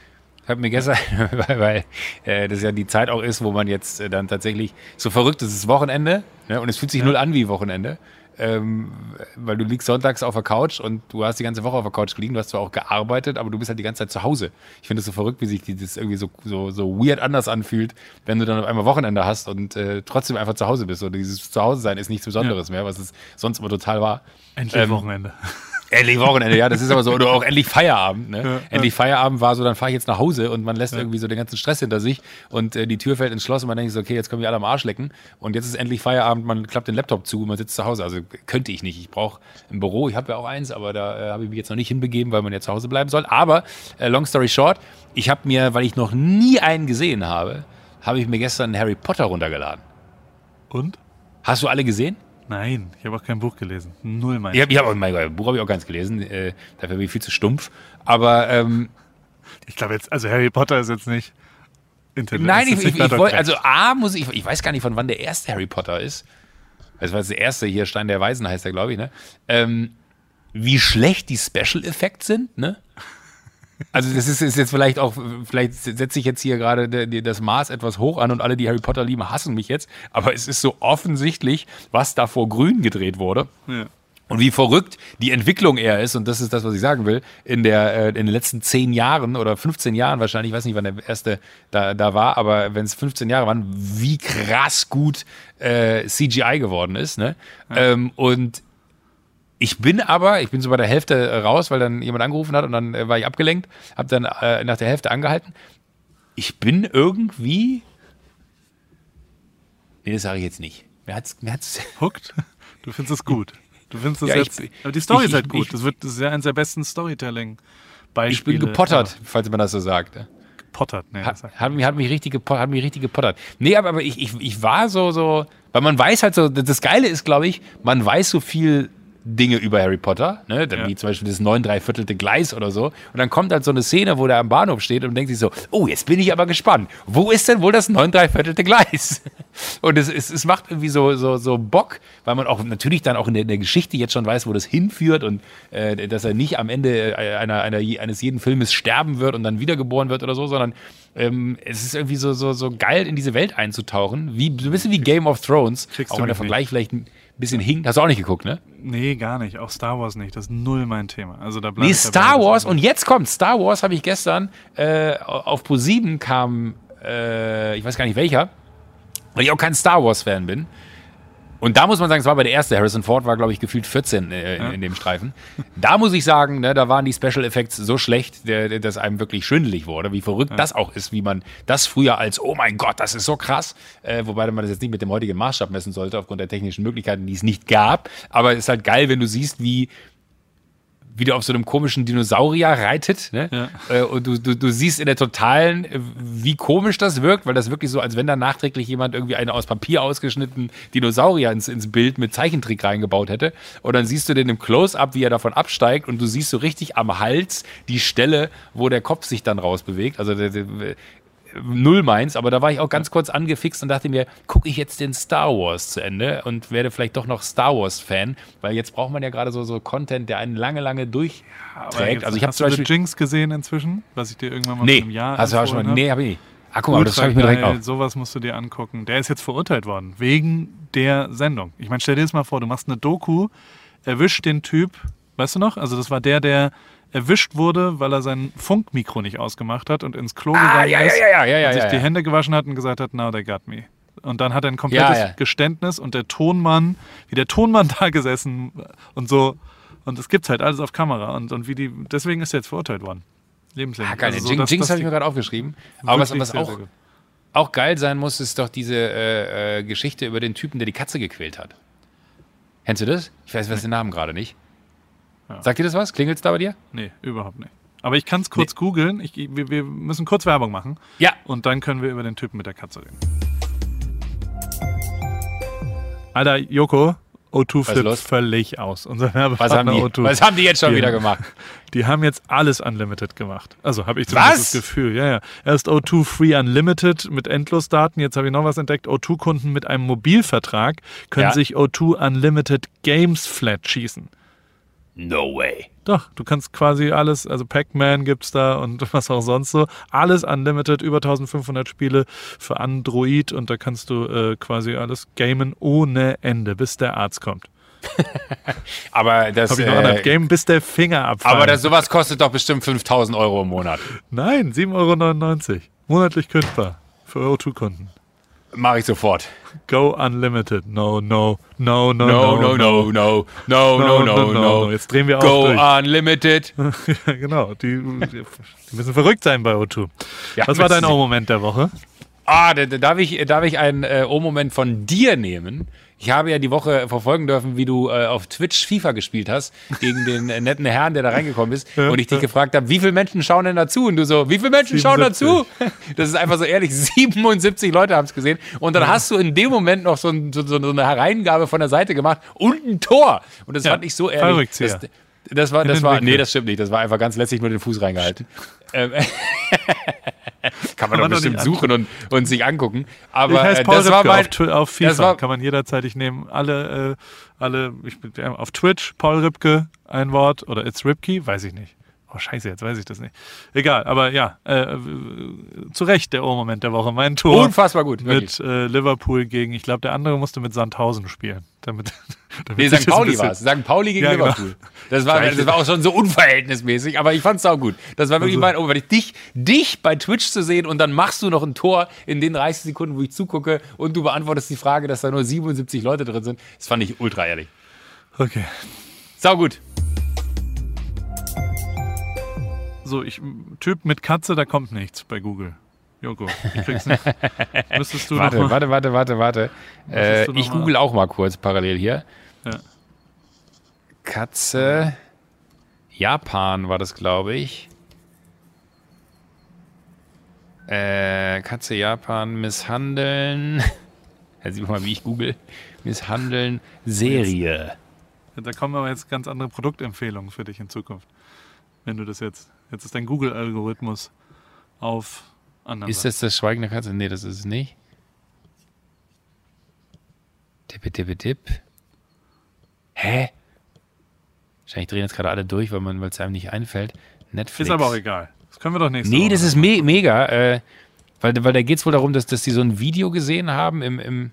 Ich habe mir gestern, weil, weil äh, das ja die Zeit auch ist, wo man jetzt äh, dann tatsächlich so verrückt ist, es ist Wochenende, ne? Und es fühlt sich ja. null an wie Wochenende. Ähm, weil du liegst sonntags auf der Couch und du hast die ganze Woche auf der Couch gelegen, du hast zwar auch gearbeitet, aber du bist halt die ganze Zeit zu Hause. Ich finde es so verrückt, wie sich das irgendwie so, so, so weird anders anfühlt, wenn du dann auf einmal Wochenende hast und äh, trotzdem einfach zu Hause bist. Und dieses Zuhause-Sein ist nichts Besonderes ja. mehr, was es sonst immer total war. Endlich ähm, Wochenende. Endlich Wochenende, ja, das ist aber so. Oder auch endlich Feierabend. Ne? Ja, endlich ja. Feierabend war so, dann fahre ich jetzt nach Hause und man lässt ja. irgendwie so den ganzen Stress hinter sich und äh, die Tür fällt ins Schloss und man denkt so, okay, jetzt können wir alle am Arsch lecken und jetzt ist endlich Feierabend, man klappt den Laptop zu und man sitzt zu Hause. Also könnte ich nicht. Ich brauche ein Büro, ich habe ja auch eins, aber da äh, habe ich mich jetzt noch nicht hinbegeben, weil man ja zu Hause bleiben soll. Aber, äh, long story short, ich habe mir, weil ich noch nie einen gesehen habe, habe ich mir gestern einen Harry Potter runtergeladen. Und? Hast du alle gesehen? Nein, ich habe auch kein Buch gelesen. Null mein. Ich habe hab, oh mein Gott, Buch habe ich auch keins gelesen. Äh, dafür bin ich viel zu stumpf. Aber ähm, ich glaube jetzt, also Harry Potter ist jetzt nicht Internet. Nein, ich, ich, ich wollte, also A muss ich, ich weiß gar nicht, von wann der erste Harry Potter ist. Das war der erste hier, Stein der Weisen heißt der, glaube ich, ne? Ähm, wie schlecht die Special Effects sind, ne? Also das ist, ist jetzt vielleicht auch, vielleicht setze ich jetzt hier gerade das Maß etwas hoch an und alle, die Harry Potter lieben, hassen mich jetzt, aber es ist so offensichtlich, was da vor Grün gedreht wurde. Ja. Und wie verrückt die Entwicklung eher ist, und das ist das, was ich sagen will, in, der, äh, in den letzten zehn Jahren oder fünfzehn Jahren wahrscheinlich, ich weiß nicht, wann der erste da, da war, aber wenn es fünfzehn Jahre waren, wie krass gut äh, C G I geworden ist. Ne? Ja. Ähm, und ich bin aber, ich bin so bei der Hälfte raus, weil dann jemand angerufen hat und dann äh, war ich abgelenkt, habe dann äh, nach der Hälfte angehalten. Ich bin irgendwie, nee, das sage ich jetzt nicht. Mir hat's, mir hat's Hooked? Du findest es gut. Du findest es ja, jetzt, ich, aber die Story ich, ist halt ich, gut. ich, das, wird, das ist ja eines der besten Storytelling-Beispiele. Ich bin gepottert, ja. falls man das so sagt. Gepottert, ne. Hat, hat, mich, hat, mich richtig gepottert, hat mich richtig gepottert. Nee, aber, aber ich, ich, ich war so, so, weil man weiß halt so, das Geile ist, glaube ich, man weiß so viel Dinge über Harry Potter, ne? Dann ja. wie zum Beispiel das neun dreiviertelte Gleis oder so. Und dann kommt halt so eine Szene, wo der am Bahnhof steht und denkt sich so, oh, jetzt bin ich aber gespannt. Wo ist denn wohl das neun dreiviertelte Gleis? Und es, es, es macht irgendwie so, so, so Bock, weil man auch natürlich dann auch in der, in der Geschichte jetzt schon weiß, wo das hinführt und äh, dass er nicht am Ende einer, einer, eines jeden Filmes sterben wird und dann wiedergeboren wird oder so, sondern ähm, es ist irgendwie so, so, so geil, in diese Welt einzutauchen. Wie, so ein bisschen wie Game of Thrones. Kriegst auch du wenn der mich Vergleich nicht. vielleicht ein bisschen hinkt. Hast du auch nicht geguckt, ne? Nee, gar nicht. Auch Star Wars nicht. Das ist null mein Thema. Also da bleib Nee, ich Star dabei, Wars, und jetzt kommt Star Wars, habe ich gestern äh, auf ProSieben kam, äh, ich weiß gar nicht welcher, weil ich auch kein Star Wars-Fan bin. Und da muss man sagen, es war bei der erste. Harrison Ford war, glaube ich, gefühlt vierzehn äh, in, ja. in dem Streifen. Da muss ich sagen, ne, da waren die Special Effects so schlecht, der, der, dass einem wirklich schwindelig wurde. Wie verrückt ja. das auch ist, wie man das früher als, oh mein Gott, das ist so krass. Äh, wobei man das jetzt nicht mit dem heutigen Maßstab messen sollte, aufgrund der technischen Möglichkeiten, die es nicht gab. Aber es ist halt geil, wenn du siehst, wie wie der auf so einem komischen Dinosaurier reitet, ne? Ja. Äh, und du, du, du siehst in der Totalen, wie komisch das wirkt, weil das wirklich so, als wenn da nachträglich jemand irgendwie einen aus Papier ausgeschnittenen Dinosaurier ins, ins Bild mit Zeichentrick reingebaut hätte. Und dann siehst du den im Close-Up, wie er davon absteigt, und du siehst so richtig am Hals die Stelle, wo der Kopf sich dann rausbewegt. Also der, der, null meins, aber da war ich auch ganz kurz angefixt und dachte mir, gucke ich jetzt den Star Wars zu Ende und werde vielleicht doch noch Star Wars Fan, weil jetzt braucht man ja gerade so, so Content, der einen lange, lange durchträgt. Ja, also ich habe hast zum du Beispiel The Jinx gesehen inzwischen, was ich dir irgendwann mal nee, vor einem Jahr hast du auch schon mal, habe? nee, habe ich nicht. Ah, guck mal, aber das schreibe ich mir direkt auf. Sowas musst du dir angucken. Der ist jetzt verurteilt worden, wegen der Sendung. Ich meine, stell dir das mal vor, du machst eine Doku, erwischt den Typ, weißt du noch? Also das war der, der erwischt wurde, weil er sein Funkmikro nicht ausgemacht hat und ins Klo ah, gegangen ja, ist ja, ja, ja, ja, und sich ja, die ja. Hände gewaschen hat und gesagt hat, now they got me. Und dann hat er ein komplettes ja, ja. Geständnis und der Tonmann, wie der Tonmann da gesessen und so, und es gibt's halt alles auf Kamera und, und wie die, deswegen ist er jetzt verurteilt worden. Lebenslänglich. Ah, geil, also so, Jinx, dass- Jinx dass habe ich die mir gerade aufgeschrieben. Aber was, was sehr, auch, sehr gut. auch geil sein muss, ist doch diese äh, äh, Geschichte über den Typen, der die Katze gequält hat. Kennst du das? Ich weiß, weiß den Namen gerade nicht. Ja. Sagt dir das was? Klingelt's da bei dir? Nee, überhaupt nicht. Aber ich kann es kurz Nee. googeln. Ich, wir, wir müssen kurz Werbung machen. Ja. Und dann können wir über den Typen mit der Katze reden. Alter, Joko, O zwei Was ist flippt los? völlig aus. Unser Was Werbepartner haben, die, O zwei. was haben die jetzt schon Die- wieder gemacht? Die haben jetzt alles Unlimited gemacht. Also habe ich zumindest Was? das Gefühl. Ja, ja. Erst O zwei Free Unlimited mit Endlosdaten. Jetzt habe ich noch was entdeckt. O zwei Kunden mit einem Mobilvertrag können Ja. sich O zwei Unlimited Games Flat schießen. No way. Doch, du kannst quasi alles, also Pac-Man gibt's da und was auch sonst so, alles unlimited, über eintausendfünfhundert Spiele für Android und da kannst du äh, quasi alles gamen ohne Ende, bis der Arzt kommt. Aber das, Hab ich noch äh, äh, Game, bis der Finger abfällt. aber das, sowas kostet doch bestimmt fünftausend Euro im Monat. Nein, sieben Euro neunundneunzig. Monatlich kündbar. Für O zwei Kunden. Mache ich sofort. Go unlimited. No, no, no, no, No, no, no, no, no, no, no, no. Jetzt drehen wir auch Go durch. unlimited. Ja, genau, die, die müssen verrückt sein bei O zwei. Ja, Was war dein müssen sie. O-Moment der Woche? Ah, da, da, darf ich, darf ich einen äh, O-Moment von dir nehmen? Ich habe ja die Woche verfolgen dürfen, wie du äh, auf Twitch FIFA gespielt hast, gegen den äh, netten Herrn, der da reingekommen ist. Ja, und ich dich ja. gefragt habe, wie viele Menschen schauen denn dazu? Und du so, wie viele Menschen schauen dazu? Das ist einfach so ehrlich, siebenundsiebzig Leute haben es gesehen. Und dann Ja. hast du in dem Moment noch so, ein, so, so eine Hereingabe von der Seite gemacht und ein Tor. Und das Ja, fand ich so ehrlich. Fallrückzieher. Das, das war, In das den war, Winkel. nee, das stimmt nicht. Das war einfach ganz lässig nur den Fuß reingehalten. ähm, Kann man Kann doch man doch bestimmt nicht suchen und, und sich angucken. Aber Ich heiße äh, Paul das war Ripke mein, auf, Twi- auf FIFA. das war- Kann man jederzeit, ich nehme alle, äh, alle ich bin, ja, auf Twitch, Paul Ripke, ein Wort, oder It's Ripke, weiß ich nicht. Oh, scheiße, jetzt weiß ich das nicht. Egal, aber ja, äh, zu Recht der Ohrmoment der Woche. Mein Tor unfassbar gut. wirklich. mit äh, Liverpool gegen, ich glaube, der andere musste mit Sandhausen spielen. Damit, damit Nee, sich Sankt das ein Pauli bisschen- war es. Sankt Pauli gegen Ja, genau. Liverpool. Das, war, das war auch schon so unverhältnismäßig, aber ich fand es auch gut. Das war wirklich Also- mein, oh, weil ich dich, dich bei Twitch zu sehen und dann machst du noch ein Tor in den dreißig Sekunden, wo ich zugucke und du beantwortest die Frage, dass da nur siebenundsiebzig Leute drin sind. Das fand ich ultra ehrlich. Okay. Sau gut. So, ich, Typ mit Katze, da kommt nichts bei Google. Joko, ich krieg's nicht. Müsstest du Warte, noch mal, warte, warte, warte, warte. Äh, du noch ich mal? google auch mal kurz parallel hier. Ja. Katze. Japan war das, glaube ich. Äh, Katze Japan misshandeln. Jetzt sieht man mal, wie ich google. Misshandeln Serie. Da kommen aber jetzt ganz andere Produktempfehlungen für dich in Zukunft. Wenn du das jetzt, jetzt ist dein Google-Algorithmus auf anderen Ist das das Schweigen der Katze? Nee, das ist es nicht. Tippe, tippe, tipp. Hä? Wahrscheinlich drehen jetzt gerade alle durch, weil man, weil es einem nicht einfällt. Netflix. Ist aber auch egal. Das können wir doch nächste Nee, Woche das ist machen. me mega. Äh, weil, weil da geht es wohl darum, dass, dass die so ein Video gesehen haben im, im,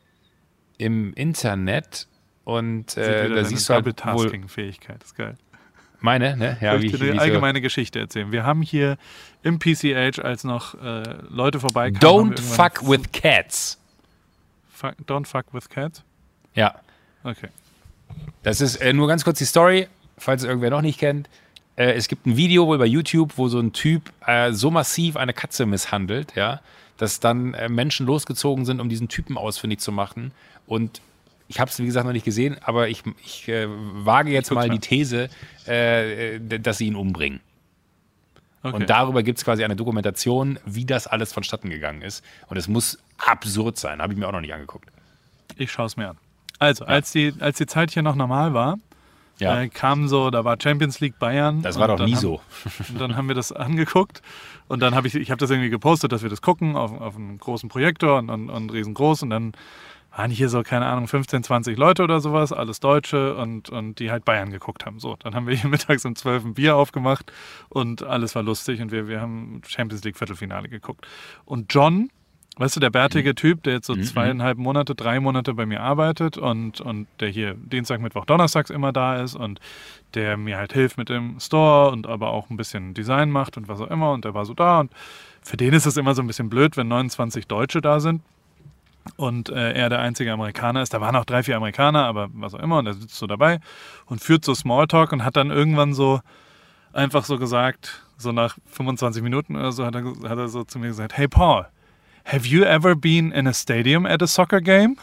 im Internet. Und Sieht äh, wieder da deine siehst du halt wohl Double-Tasking-Fähigkeit. Das ist geil. meine, ne? Ja, Soll wie ich ich, dir wie eine ich so, allgemeine Geschichte erzählen? Wir haben hier im P C H, als noch äh, Leute vorbeikamen... haben wir Don't irgendwann- fuck with cats. Fuck, don't fuck with cats? Ja. Okay. Das ist äh, nur ganz kurz die Story, falls irgendwer noch nicht kennt. Äh, es gibt ein Video wohl bei YouTube, wo so ein Typ äh, so massiv eine Katze misshandelt, ja, dass dann äh, Menschen losgezogen sind, um diesen Typen ausfindig zu machen. Und ich habe es, wie gesagt, noch nicht gesehen, aber ich, ich äh, wage jetzt guck's mal mal. die These, äh, d- dass sie ihn umbringen. okay. Und darüber gibt es quasi eine Dokumentation, wie das alles vonstatten gegangen ist. Und es muss absurd sein, habe ich mir auch noch nicht angeguckt. Ich schaue es mir an. Also, als, die, als die Zeit hier noch normal war, Ja, äh, kam so, da war Champions League Bayern. das war und doch dann nie haben, so. Und dann haben wir das angeguckt und dann habe ich, ich habe das irgendwie gepostet, dass wir das gucken auf, auf einem großen Projektor und, und, und riesengroß und dann waren hier so, keine Ahnung, fünfzehn, zwanzig Leute oder sowas, alles Deutsche und, und die halt Bayern geguckt haben. So, dann haben wir hier mittags um zwölf ein Bier aufgemacht und alles war lustig und wir, wir haben Champions League Viertelfinale geguckt. Und John, weißt du, der bärtige Typ, der jetzt so zweieinhalb Monate, drei Monate bei mir arbeitet und, und der hier Dienstag, Mittwoch, Donnerstags immer da ist und der mir halt hilft mit dem Store und aber auch ein bisschen Design macht und was auch immer und der war so da und für den ist es immer so ein bisschen blöd, wenn neunundzwanzig Deutsche da sind und äh, er der einzige Amerikaner ist. Da waren auch drei, vier Amerikaner, aber was auch immer und er sitzt so dabei und führt so Smalltalk und hat dann irgendwann so einfach so gesagt, so nach fünfundzwanzig Minuten oder so hat er, hat er so zu mir gesagt, hey Paul, have you ever been in a stadium at a soccer game?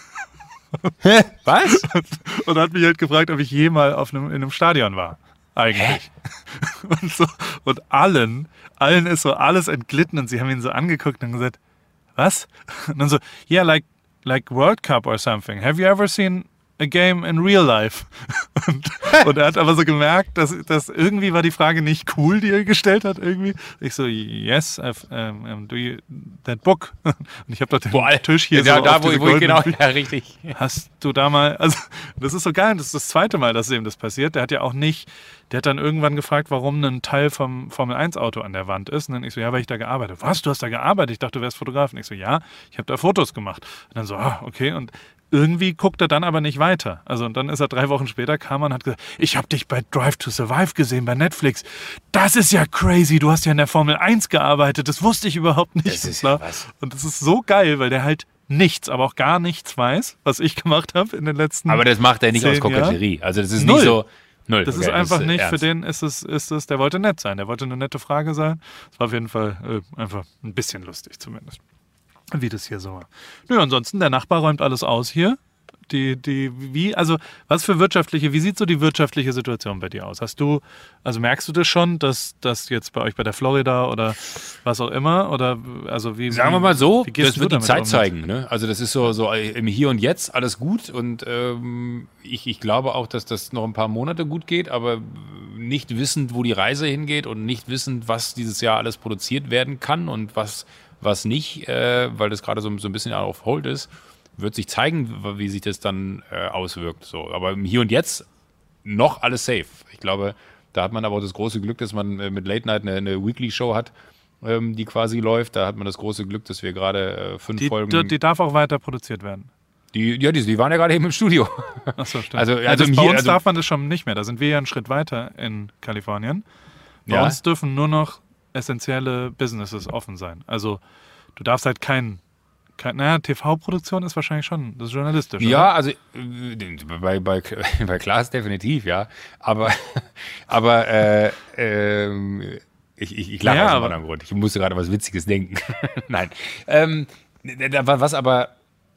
Was? Und hat mich halt gefragt, ob ich jemals auf einem, in einem Stadion war. Eigentlich. Und, so, und allen, allen ist so alles entglitten und sie haben ihn so angeguckt und gesagt, was? Und dann so, yeah, like, like World Cup or something. Have you ever seen a game in real life. Und, und er hat aber so gemerkt, dass, dass irgendwie war die Frage nicht cool, die er gestellt hat irgendwie. Ich so, yes, I've, um, um, do you, that book? Und ich habe doch den Boah, Tisch hier ja, so da, auf wo, diese wo ich genau, goldenen- ja, richtig. Hast du da mal, also das ist so geil, das ist das zweite Mal, dass ihm das passiert. Der hat ja auch nicht, der hat dann irgendwann gefragt, warum ein Teil vom Formel eins Auto an der Wand ist. Und dann ich so, ja, weil ich da gearbeitet habe. Was, du hast da gearbeitet? Ich dachte, du wärst Fotograf. Und ich so, ja, ich habe da Fotos gemacht. Und dann so, ah, okay. Und irgendwie guckt er dann aber nicht weiter. Also und dann ist er drei Wochen später, kam er und hat gesagt, ich habe dich bei Drive to Survive gesehen, bei Netflix. Das ist ja crazy, du hast ja in der Formel eins gearbeitet, das wusste ich überhaupt nicht. Das ist ja was. Und das ist so geil, weil der halt nichts, aber auch gar nichts weiß, was ich gemacht habe in den letzten Aber das macht er nicht aus zehn Jahren. Koketterie. Also das ist Null. nicht so... Null. Das Okay, ist einfach nicht, ernst. für den ist es, ist es, der wollte nett sein, der wollte eine nette Frage sein. Das war auf jeden Fall äh, einfach ein bisschen lustig zumindest, wie das hier so war. Nö, ansonsten, der Nachbar räumt alles aus hier. Die, die, wie, also, was für wirtschaftliche, wie sieht so die wirtschaftliche Situation bei dir aus? Hast du, also merkst du das schon, dass das jetzt bei euch bei der Florida oder was auch immer, oder, also wie, Sagen wir wie- mal so, wie gehst das du wird die damit Zeit um? zeigen. Ne? Also das ist so, so im Hier und Jetzt alles gut und ähm, ich, ich glaube auch, dass das noch ein paar Monate gut geht, aber nicht wissend, wo die Reise hingeht und nicht wissend, was dieses Jahr alles produziert werden kann und was, was nicht, äh, weil das gerade so, so ein bisschen auf Hold ist, wird sich zeigen, wie sich das dann äh, auswirkt. So. Aber im Hier und Jetzt noch alles safe. Ich glaube, da hat man aber auch das große Glück, dass man äh, mit Late Night eine, eine Weekly-Show hat, ähm, die quasi läuft. Da hat man das große Glück, dass wir gerade äh, fünf Die, Folgen... die, die darf auch weiter produziert werden. Die, ja, die, die waren ja gerade eben im Studio. Achso, stimmt. Also- ja, also das, im bei Hier- uns also- darf man das schon nicht mehr. Da sind wir ja einen Schritt weiter in Kalifornien. Bei Ja. uns dürfen nur noch essentielle Businesses offen sein. Also du darfst halt kein, kein naja, T V-Produktion ist wahrscheinlich schon, das ist journalistisch. Ja, also äh, bei, bei, bei Klaas definitiv, ja. Aber, aber äh, ähm, ich, ich, ich lache Ja, aus einem aber- anderen Grund. Ich musste gerade was Witziges denken. Nein. Ähm, da war was aber...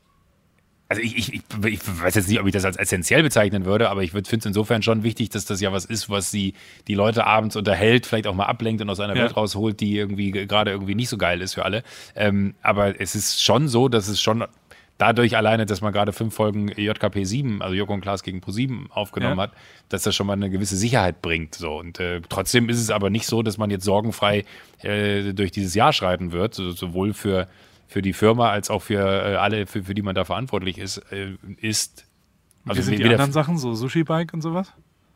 Also ich, ich, ich ich weiß jetzt nicht, ob ich das als essentiell bezeichnen würde, aber ich finde es insofern schon wichtig, dass das ja was ist, was sie die Leute abends unterhält, vielleicht auch mal ablenkt und aus einer Ja. Welt rausholt, die irgendwie ge- gerade irgendwie nicht so geil ist für alle. Ähm, aber es ist schon so, dass es schon dadurch alleine, dass man gerade fünf Folgen J K P sieben, also Joko und Klaas gegen Pro sieben aufgenommen Ja. hat, dass das schon mal eine gewisse Sicherheit bringt. So. Und äh, trotzdem ist es aber nicht so, dass man jetzt sorgenfrei äh, durch dieses Jahr schreiten wird, so, sowohl für für die Firma als auch für äh, alle, für, für die man da verantwortlich ist, äh, ist. Wie sind die weder- anderen Sachen, so Sushi-Bike und sowas?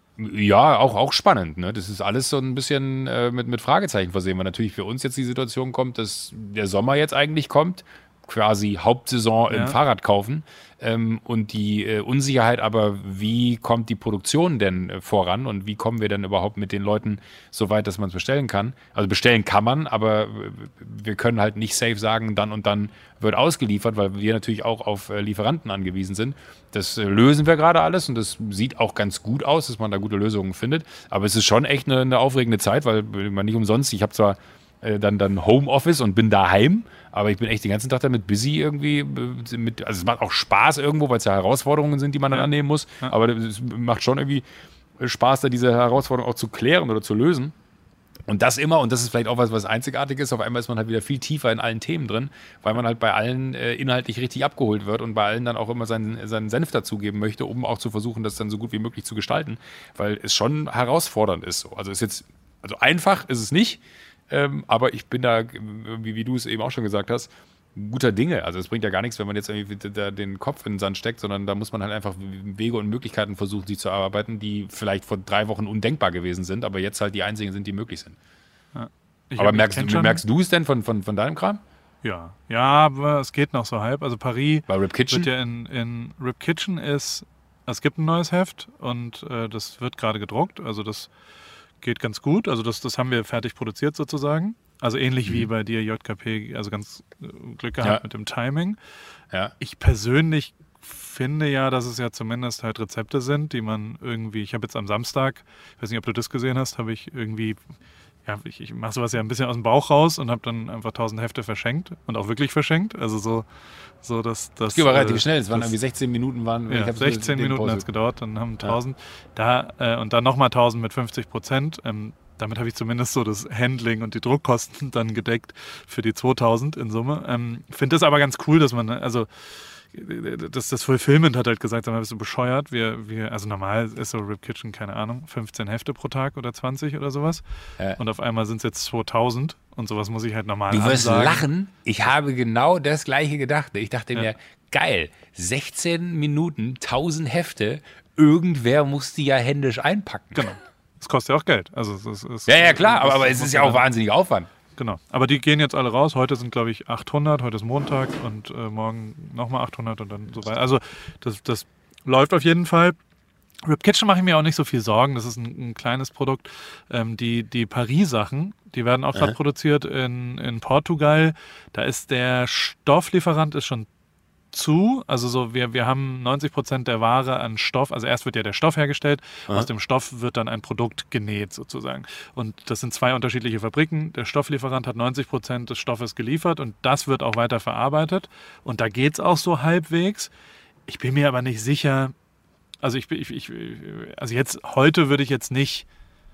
Ja, auch, auch spannend. Ne? Das ist alles so ein bisschen äh, mit, mit Fragezeichen versehen, weil natürlich für uns jetzt die Situation kommt, dass der Sommer jetzt eigentlich kommt, quasi Hauptsaison Ja. im Fahrrad kaufen ähm, und die äh, Unsicherheit aber, wie kommt die Produktion denn äh, voran und wie kommen wir denn überhaupt mit den Leuten so weit, dass man es bestellen kann. Also bestellen kann man, aber äh, wir können halt nicht safe sagen, dann und dann wird ausgeliefert, weil wir natürlich auch auf äh, Lieferanten angewiesen sind. Das äh, lösen wir gerade alles und das sieht auch ganz gut aus, dass man da gute Lösungen findet. Aber es ist schon echt eine, eine aufregende Zeit, weil man nicht umsonst, ich habe zwar äh, dann, dann Homeoffice und bin daheim, aber ich bin echt den ganzen Tag damit busy irgendwie. äh, Mit, also es macht auch Spaß irgendwo, weil es ja Herausforderungen sind, die man dann Ja. annehmen muss. Ja. Aber es macht schon irgendwie Spaß, da diese Herausforderung auch zu klären oder zu lösen. Und das immer, und das ist vielleicht auch was, was einzigartig ist, auf einmal ist man halt wieder viel tiefer in allen Themen drin, weil man halt bei allen äh, inhaltlich richtig abgeholt wird und bei allen dann auch immer seinen, seinen Senf dazugeben möchte, um auch zu versuchen, das dann so gut wie möglich zu gestalten, weil es schon herausfordernd ist. So. Also ist jetzt, also einfach ist es nicht, ähm, aber ich bin da, wie, wie du es eben auch schon gesagt hast, guter Dinge. Also es bringt ja gar nichts, wenn man jetzt irgendwie da den Kopf in den Sand steckt, sondern da muss man halt einfach Wege und Möglichkeiten versuchen, sie zu erarbeiten, die vielleicht vor drei Wochen undenkbar gewesen sind, aber jetzt halt die einzigen sind, die möglich sind. Ich aber hab- ich merkst, kenn du- schon- merkst du es denn von, von, von deinem Kram? Ja, ja, aber es geht noch so halb. Also Paris Bei Rip Kitchen? wird ja in, in Rip Kitchen ist, es gibt ein neues Heft und äh, das wird gerade gedruckt. Also das geht ganz gut. Also das, das haben wir fertig produziert sozusagen. Also ähnlich wie bei dir J K P, also ganz äh, Glück gehabt Ja. mit dem Timing. Ja. Ich persönlich finde ja, dass es ja zumindest halt Rezepte sind, die man irgendwie, ich habe jetzt am Samstag, ich weiß nicht, ob du das gesehen hast, habe ich irgendwie, ja, ich, ich mache sowas ja ein bisschen aus dem Bauch raus und habe dann einfach tausend Hefte verschenkt und auch wirklich verschenkt. Also so, so dass das. Das ging aber relativ äh, schnell. Es waren das- irgendwie sechzehn Minuten. Waren, ich ja, hab's sechzehn den Minuten hat es gepostet. gedauert, dann haben tausend. Da, äh, und dann nochmal tausend mit fünfzig Prozent. Ähm, damit habe ich zumindest so das Handling und die Druckkosten dann gedeckt für die zweitausend in Summe. Ähm, finde das aber ganz cool, dass man, also das, das Fulfillment hat halt gesagt, sag mal, bist du bescheuert? Wir, wir, also normal ist so Rip Kitchen, keine Ahnung, fünfzehn Hefte pro Tag oder zwanzig oder sowas. Ja. Und auf einmal sind es jetzt zweitausend und sowas muss ich halt normal Du wirst ansagen. lachen. Ich habe genau das Gleiche gedacht. Ich dachte Ja. mir, geil, sechzehn Minuten, tausend Hefte, irgendwer muss die ja händisch einpacken. Genau. Das kostet ja auch Geld. Also es ist, es Ja, ja, klar, aber, das aber es muss ist ja auch dann- wahnsinnig Aufwand. Genau. Aber die gehen jetzt alle raus. Heute sind, glaube ich, achthundert. Heute ist Montag und äh, morgen nochmal achthundert und dann so weiter. Also das, das läuft auf jeden Fall. Rip Kitchen mache ich mir auch nicht so viel Sorgen. Das ist ein, ein kleines Produkt. Ähm, die die Paris-Sachen, die werden auch gerade Ja. produziert in, in Portugal. Da ist der Stofflieferant ist schon zu. Also so, wir, wir haben neunzig Prozent der Ware an Stoff. Also erst wird ja der Stoff hergestellt. Aha. Aus dem Stoff wird dann ein Produkt genäht sozusagen. Und das sind zwei unterschiedliche Fabriken. Der Stofflieferant hat neunzig Prozent des Stoffes geliefert und das wird auch weiter verarbeitet. Und da geht es auch so halbwegs. Ich bin mir aber nicht sicher. Also ich, bin- ich, ich also jetzt heute würde ich jetzt nicht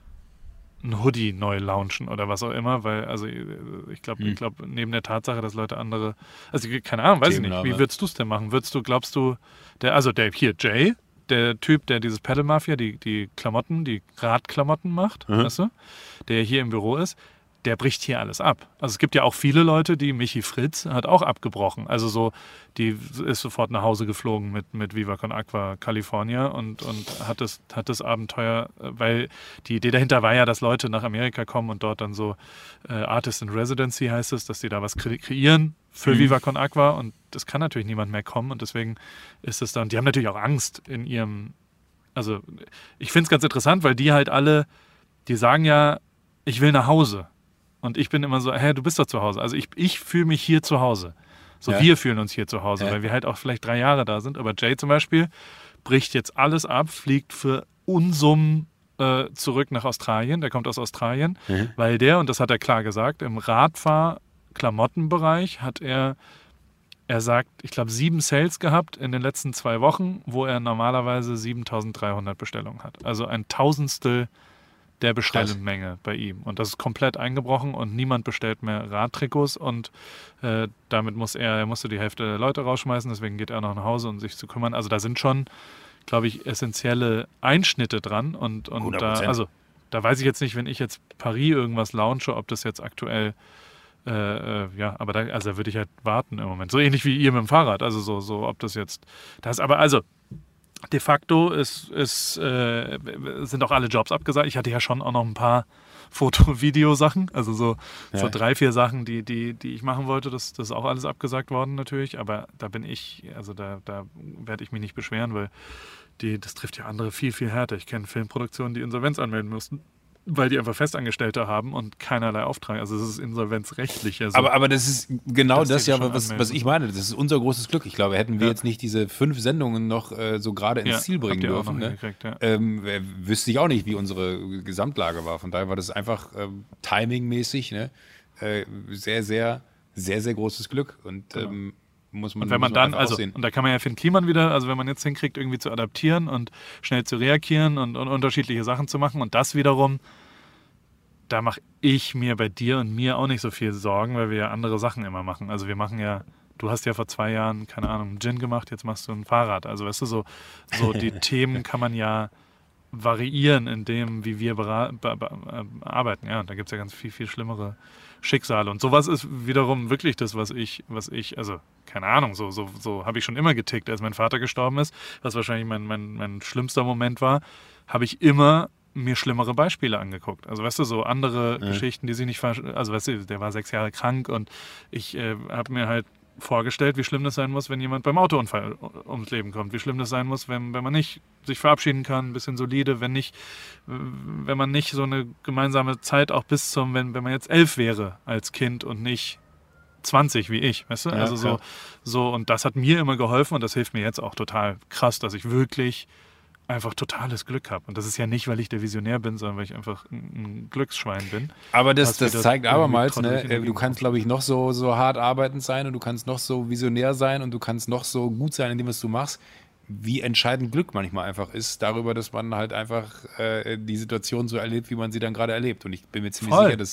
ein Hoodie neu launchen oder was auch immer, weil also ich glaube, Hm. ich glaube neben der Tatsache, dass Leute andere, also keine Ahnung, weiß ich Themen nicht, haben, wie ja. würdest du es denn machen? Würdest du, glaubst du, der, also der hier Jay, der Typ, der dieses Pedal Mafia, die die Klamotten, die Radklamotten macht, Mhm. weißt du, der hier im Büro ist, der bricht hier alles ab. Also es gibt ja auch viele Leute, die, Michi Fritz hat auch abgebrochen. Also so, die ist sofort nach Hause geflogen mit, mit Viva Con Aqua California und, und hat, das, hat das Abenteuer, äh, weil die Idee dahinter war ja, dass Leute nach Amerika kommen und dort dann so äh, Artist in Residency heißt es, dass die da was kre kreieren für Mhm. Viva Con Aqua und das kann natürlich niemand mehr kommen und deswegen ist es dann, die haben natürlich auch Angst in ihrem, also ich finde es ganz interessant, weil die halt alle, die sagen ja, ich will nach Hause. Und ich bin immer so, hä, du bist doch zu Hause. Also ich, ich fühle mich hier zu Hause. So, Ja. wir fühlen uns hier zu Hause, Ja. weil wir halt auch vielleicht drei Jahre da sind. Aber Jay zum Beispiel bricht jetzt alles ab, fliegt für Unsummen äh, zurück nach Australien. Der kommt aus Australien, Mhm. weil der, und das hat er klar gesagt, im Radfahr-Klamottenbereich hat er, er sagt, ich glaube, sieben Sales gehabt in den letzten zwei Wochen, wo er normalerweise siebentausenddreihundert Bestellungen hat. Also ein Tausendstel der Bestellmenge bei ihm. Und das ist komplett eingebrochen und niemand bestellt mehr Radtrikots und äh, damit muss er, er musste die Hälfte der Leute rausschmeißen, deswegen geht er noch nach Hause, um sich zu kümmern. Also da sind schon, glaube ich, essentielle Einschnitte dran und, und hundert da, Prozent. also da weiß ich jetzt nicht, wenn ich jetzt Paris irgendwas launche, ob das jetzt aktuell äh, äh, ja, aber da, also da würde ich halt warten im Moment. So ähnlich wie ihr mit dem Fahrrad. Also so, so ob das jetzt, das aber also de facto ist, ist, äh, sind auch alle Jobs abgesagt. Ich hatte ja schon auch noch ein paar Foto-Video-Sachen, also so, Ja. so drei, vier Sachen, die, die, die ich machen wollte. Das, das ist auch alles abgesagt worden natürlich, aber da bin ich, also da, da werde ich mich nicht beschweren, weil die, das trifft ja andere viel, viel härter. Ich kenne Filmproduktionen, die Insolvenz anmelden mussten, weil die einfach Festangestellte haben und keinerlei Auftrag. Also es ist insolvenzrechtlich. Also Aber, aber das ist genau dass das die ja, schon was, anmelden. was ich meine. Das ist unser großes Glück. Ich glaube, hätten wir Ja. jetzt nicht diese fünf Sendungen noch äh, so gerade ins ja, Ziel bringen habt ihr auch dürfen, noch ne? hingekriegt, ja. ähm, äh, wüsste ich auch nicht, wie unsere Gesamtlage war. Von daher war das einfach ähm, timingmäßig, ne? äh, sehr, sehr, sehr, sehr großes Glück. Und ähm, muss man Und wenn man muss dann, einfach also, aussehen. und da kann man ja Finn Kliman wieder, also wenn man jetzt hinkriegt, irgendwie zu adaptieren und schnell zu reagieren und, und unterschiedliche Sachen zu machen und das wiederum, da mache ich mir bei dir und mir auch nicht so viel Sorgen, weil wir ja andere Sachen immer machen. Also wir machen ja, du hast ja vor zwei Jahren, keine Ahnung, einen Gin gemacht, jetzt machst du ein Fahrrad. Also weißt du, so, so die Themen kann man ja variieren in dem, wie wir bera- be- be- äh, arbeiten. Ja, und da gibt es ja ganz viel, viel schlimmere Schicksale. Und sowas ist wiederum wirklich das, was ich, was ich, also keine Ahnung, so, so, so habe ich schon immer getickt, als mein Vater gestorben ist, was wahrscheinlich mein, mein, mein schlimmster Moment war, habe ich immer mir schlimmere Beispiele angeguckt. Also weißt du, so andere Ja. Geschichten, die sich nicht, ver- also weißt du, der war sechs Jahre krank und ich äh, habe mir halt vorgestellt, wie schlimm das sein muss, wenn jemand beim Autounfall ums Leben kommt. Wie schlimm das sein muss, wenn, wenn man nicht sich verabschieden kann, ein bisschen solide, wenn nicht, wenn man nicht so eine gemeinsame Zeit auch bis zum, wenn, wenn man jetzt elf wäre als Kind und nicht zwanzig wie ich, weißt du? Ja, also so, klar. so, und das hat mir immer geholfen und das hilft mir jetzt auch total krass, dass ich wirklich einfach totales Glück habe. Und das ist ja nicht, weil ich der Visionär bin, sondern weil ich einfach ein, ein Glücksschwein bin. Aber das, was das wieder zeigt irgendwie abermals, trottelig ne, in der äh, du Gegend kannst, glaube ich, noch so, so hart arbeitend sein und du kannst noch so visionär sein und du kannst noch so gut sein in dem, was du machst, wie entscheidend Glück manchmal einfach ist, darüber, dass man halt einfach äh, die Situation so erlebt, wie man sie dann gerade erlebt. Und ich bin mir ziemlich Voll. sicher, dass,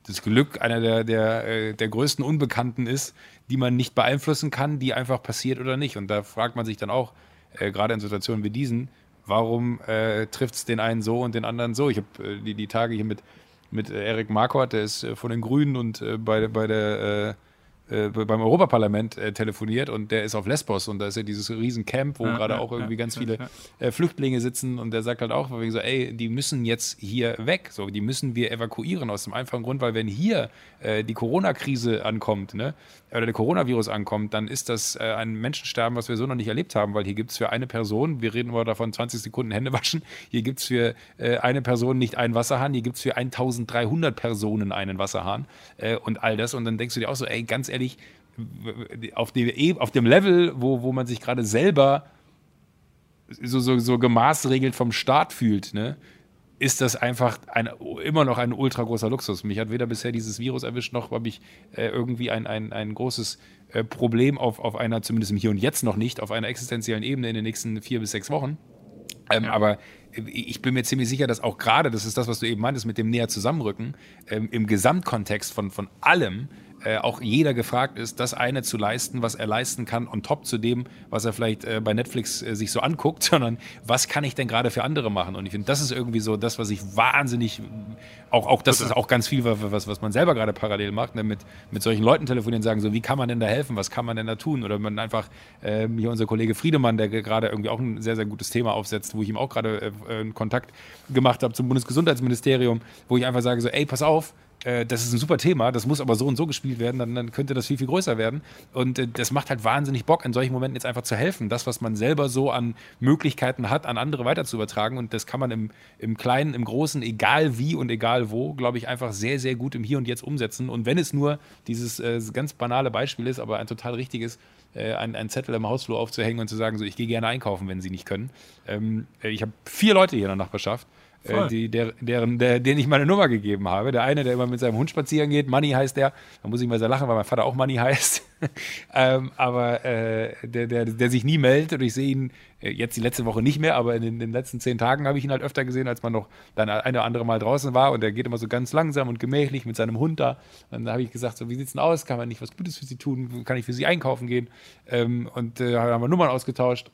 das Glück einer der, der, äh, der größten Unbekannten ist, die man nicht beeinflussen kann, die einfach passiert oder nicht. Und da fragt man sich dann auch, äh, gerade in Situationen wie diesen, warum äh, trifft es den einen so und den anderen so? Ich habe äh, die, die Tage hier mit, mit äh, Erik Marquardt, der ist äh, von den Grünen und äh, bei, bei der... Äh, Äh, beim Europaparlament äh, telefoniert und der ist auf Lesbos und da ist ja dieses riesen Camp, wo Ja, gerade ja, auch irgendwie ja, ganz ja, viele ja. Äh, Flüchtlinge sitzen und der sagt halt auch, wegen so, ey, die müssen jetzt hier weg, so, die müssen wir evakuieren aus dem einfachen Grund, weil wenn hier äh, die Corona-Krise ankommt, ne, oder der Coronavirus ankommt, dann ist das äh, ein Menschensterben, was wir so noch nicht erlebt haben, weil hier gibt es für eine Person, wir reden immer davon, zwanzig Sekunden Hände waschen, hier gibt es für äh, eine Person nicht einen Wasserhahn, hier gibt es für eintausenddreihundert Personen einen Wasserhahn äh, und all das und dann denkst du dir auch so, ey, ganz ehrlich, auf dem, auf dem Level, wo, wo man sich gerade selber so, so, so gemaßregelt vom Staat fühlt, ne, ist das einfach ein, immer noch ein ultra großer Luxus. Mich hat weder bisher dieses Virus erwischt, noch habe ich äh, irgendwie ein, ein, ein großes äh, Problem auf, auf einer, zumindest im Hier und Jetzt noch nicht, auf einer existenziellen Ebene in den nächsten vier bis sechs Wochen. Ähm, ja. Aber ich bin mir ziemlich sicher, dass auch gerade, das ist das, was du eben meintest, mit dem näher zusammenrücken, ähm, im Gesamtkontext von, von allem, Äh, auch jeder gefragt ist, das eine zu leisten, was er leisten kann, on top zu dem, was er vielleicht äh, bei Netflix äh, sich so anguckt, sondern was kann ich denn gerade für andere machen? Und ich finde, das ist irgendwie so das, was ich wahnsinnig, auch, auch das ist auch ganz viel, was, was man selber gerade parallel macht, ne? mit, mit solchen Leuten telefonieren, sagen so, wie kann man denn da helfen, was kann man denn da tun? Oder man einfach, äh, hier unser Kollege Friedemann, der gerade irgendwie auch ein sehr, sehr gutes Thema aufsetzt, wo ich ihm auch gerade äh, einen Kontakt gemacht habe zum Bundesgesundheitsministerium, wo ich einfach sage so, ey, pass auf, das ist ein super Thema, das muss aber so und so gespielt werden, dann, dann könnte das viel, viel größer werden. Und äh, das macht halt wahnsinnig Bock, in solchen Momenten jetzt einfach zu helfen. Das, was man selber so an Möglichkeiten hat, an andere weiter zu übertragen. Und das kann man im, im Kleinen, im Großen, egal wie und egal wo, glaube ich, einfach sehr, sehr gut im Hier und Jetzt umsetzen. Und wenn es nur dieses äh, ganz banale Beispiel ist, aber ein total richtiges, äh, ein, ein Zettel im Hausflur aufzuhängen und zu sagen, so, ich gehe gerne einkaufen, wenn sie nicht können. Ähm, ich habe vier Leute hier in der Nachbarschaft, Äh, die, der, deren, der, denen ich meine Nummer gegeben habe. Der eine, der immer mit seinem Hund spazieren geht, Manni heißt der. Da muss ich mal sehr lachen, weil mein Vater auch Manni heißt. ähm, aber äh, der, der, der sich nie meldet und ich sehe ihn äh, jetzt die letzte Woche nicht mehr, aber in den, in den letzten zehn Tagen habe ich ihn halt öfter gesehen, als man noch dann ein oder andere Mal draußen war und der geht immer so ganz langsam und gemächlich mit seinem Hund da. Und dann habe ich gesagt, so, wie sieht's denn aus? Kann man nicht was Gutes für sie tun? Kann ich für sie einkaufen gehen? Ähm, und äh, haben wir Nummern ausgetauscht.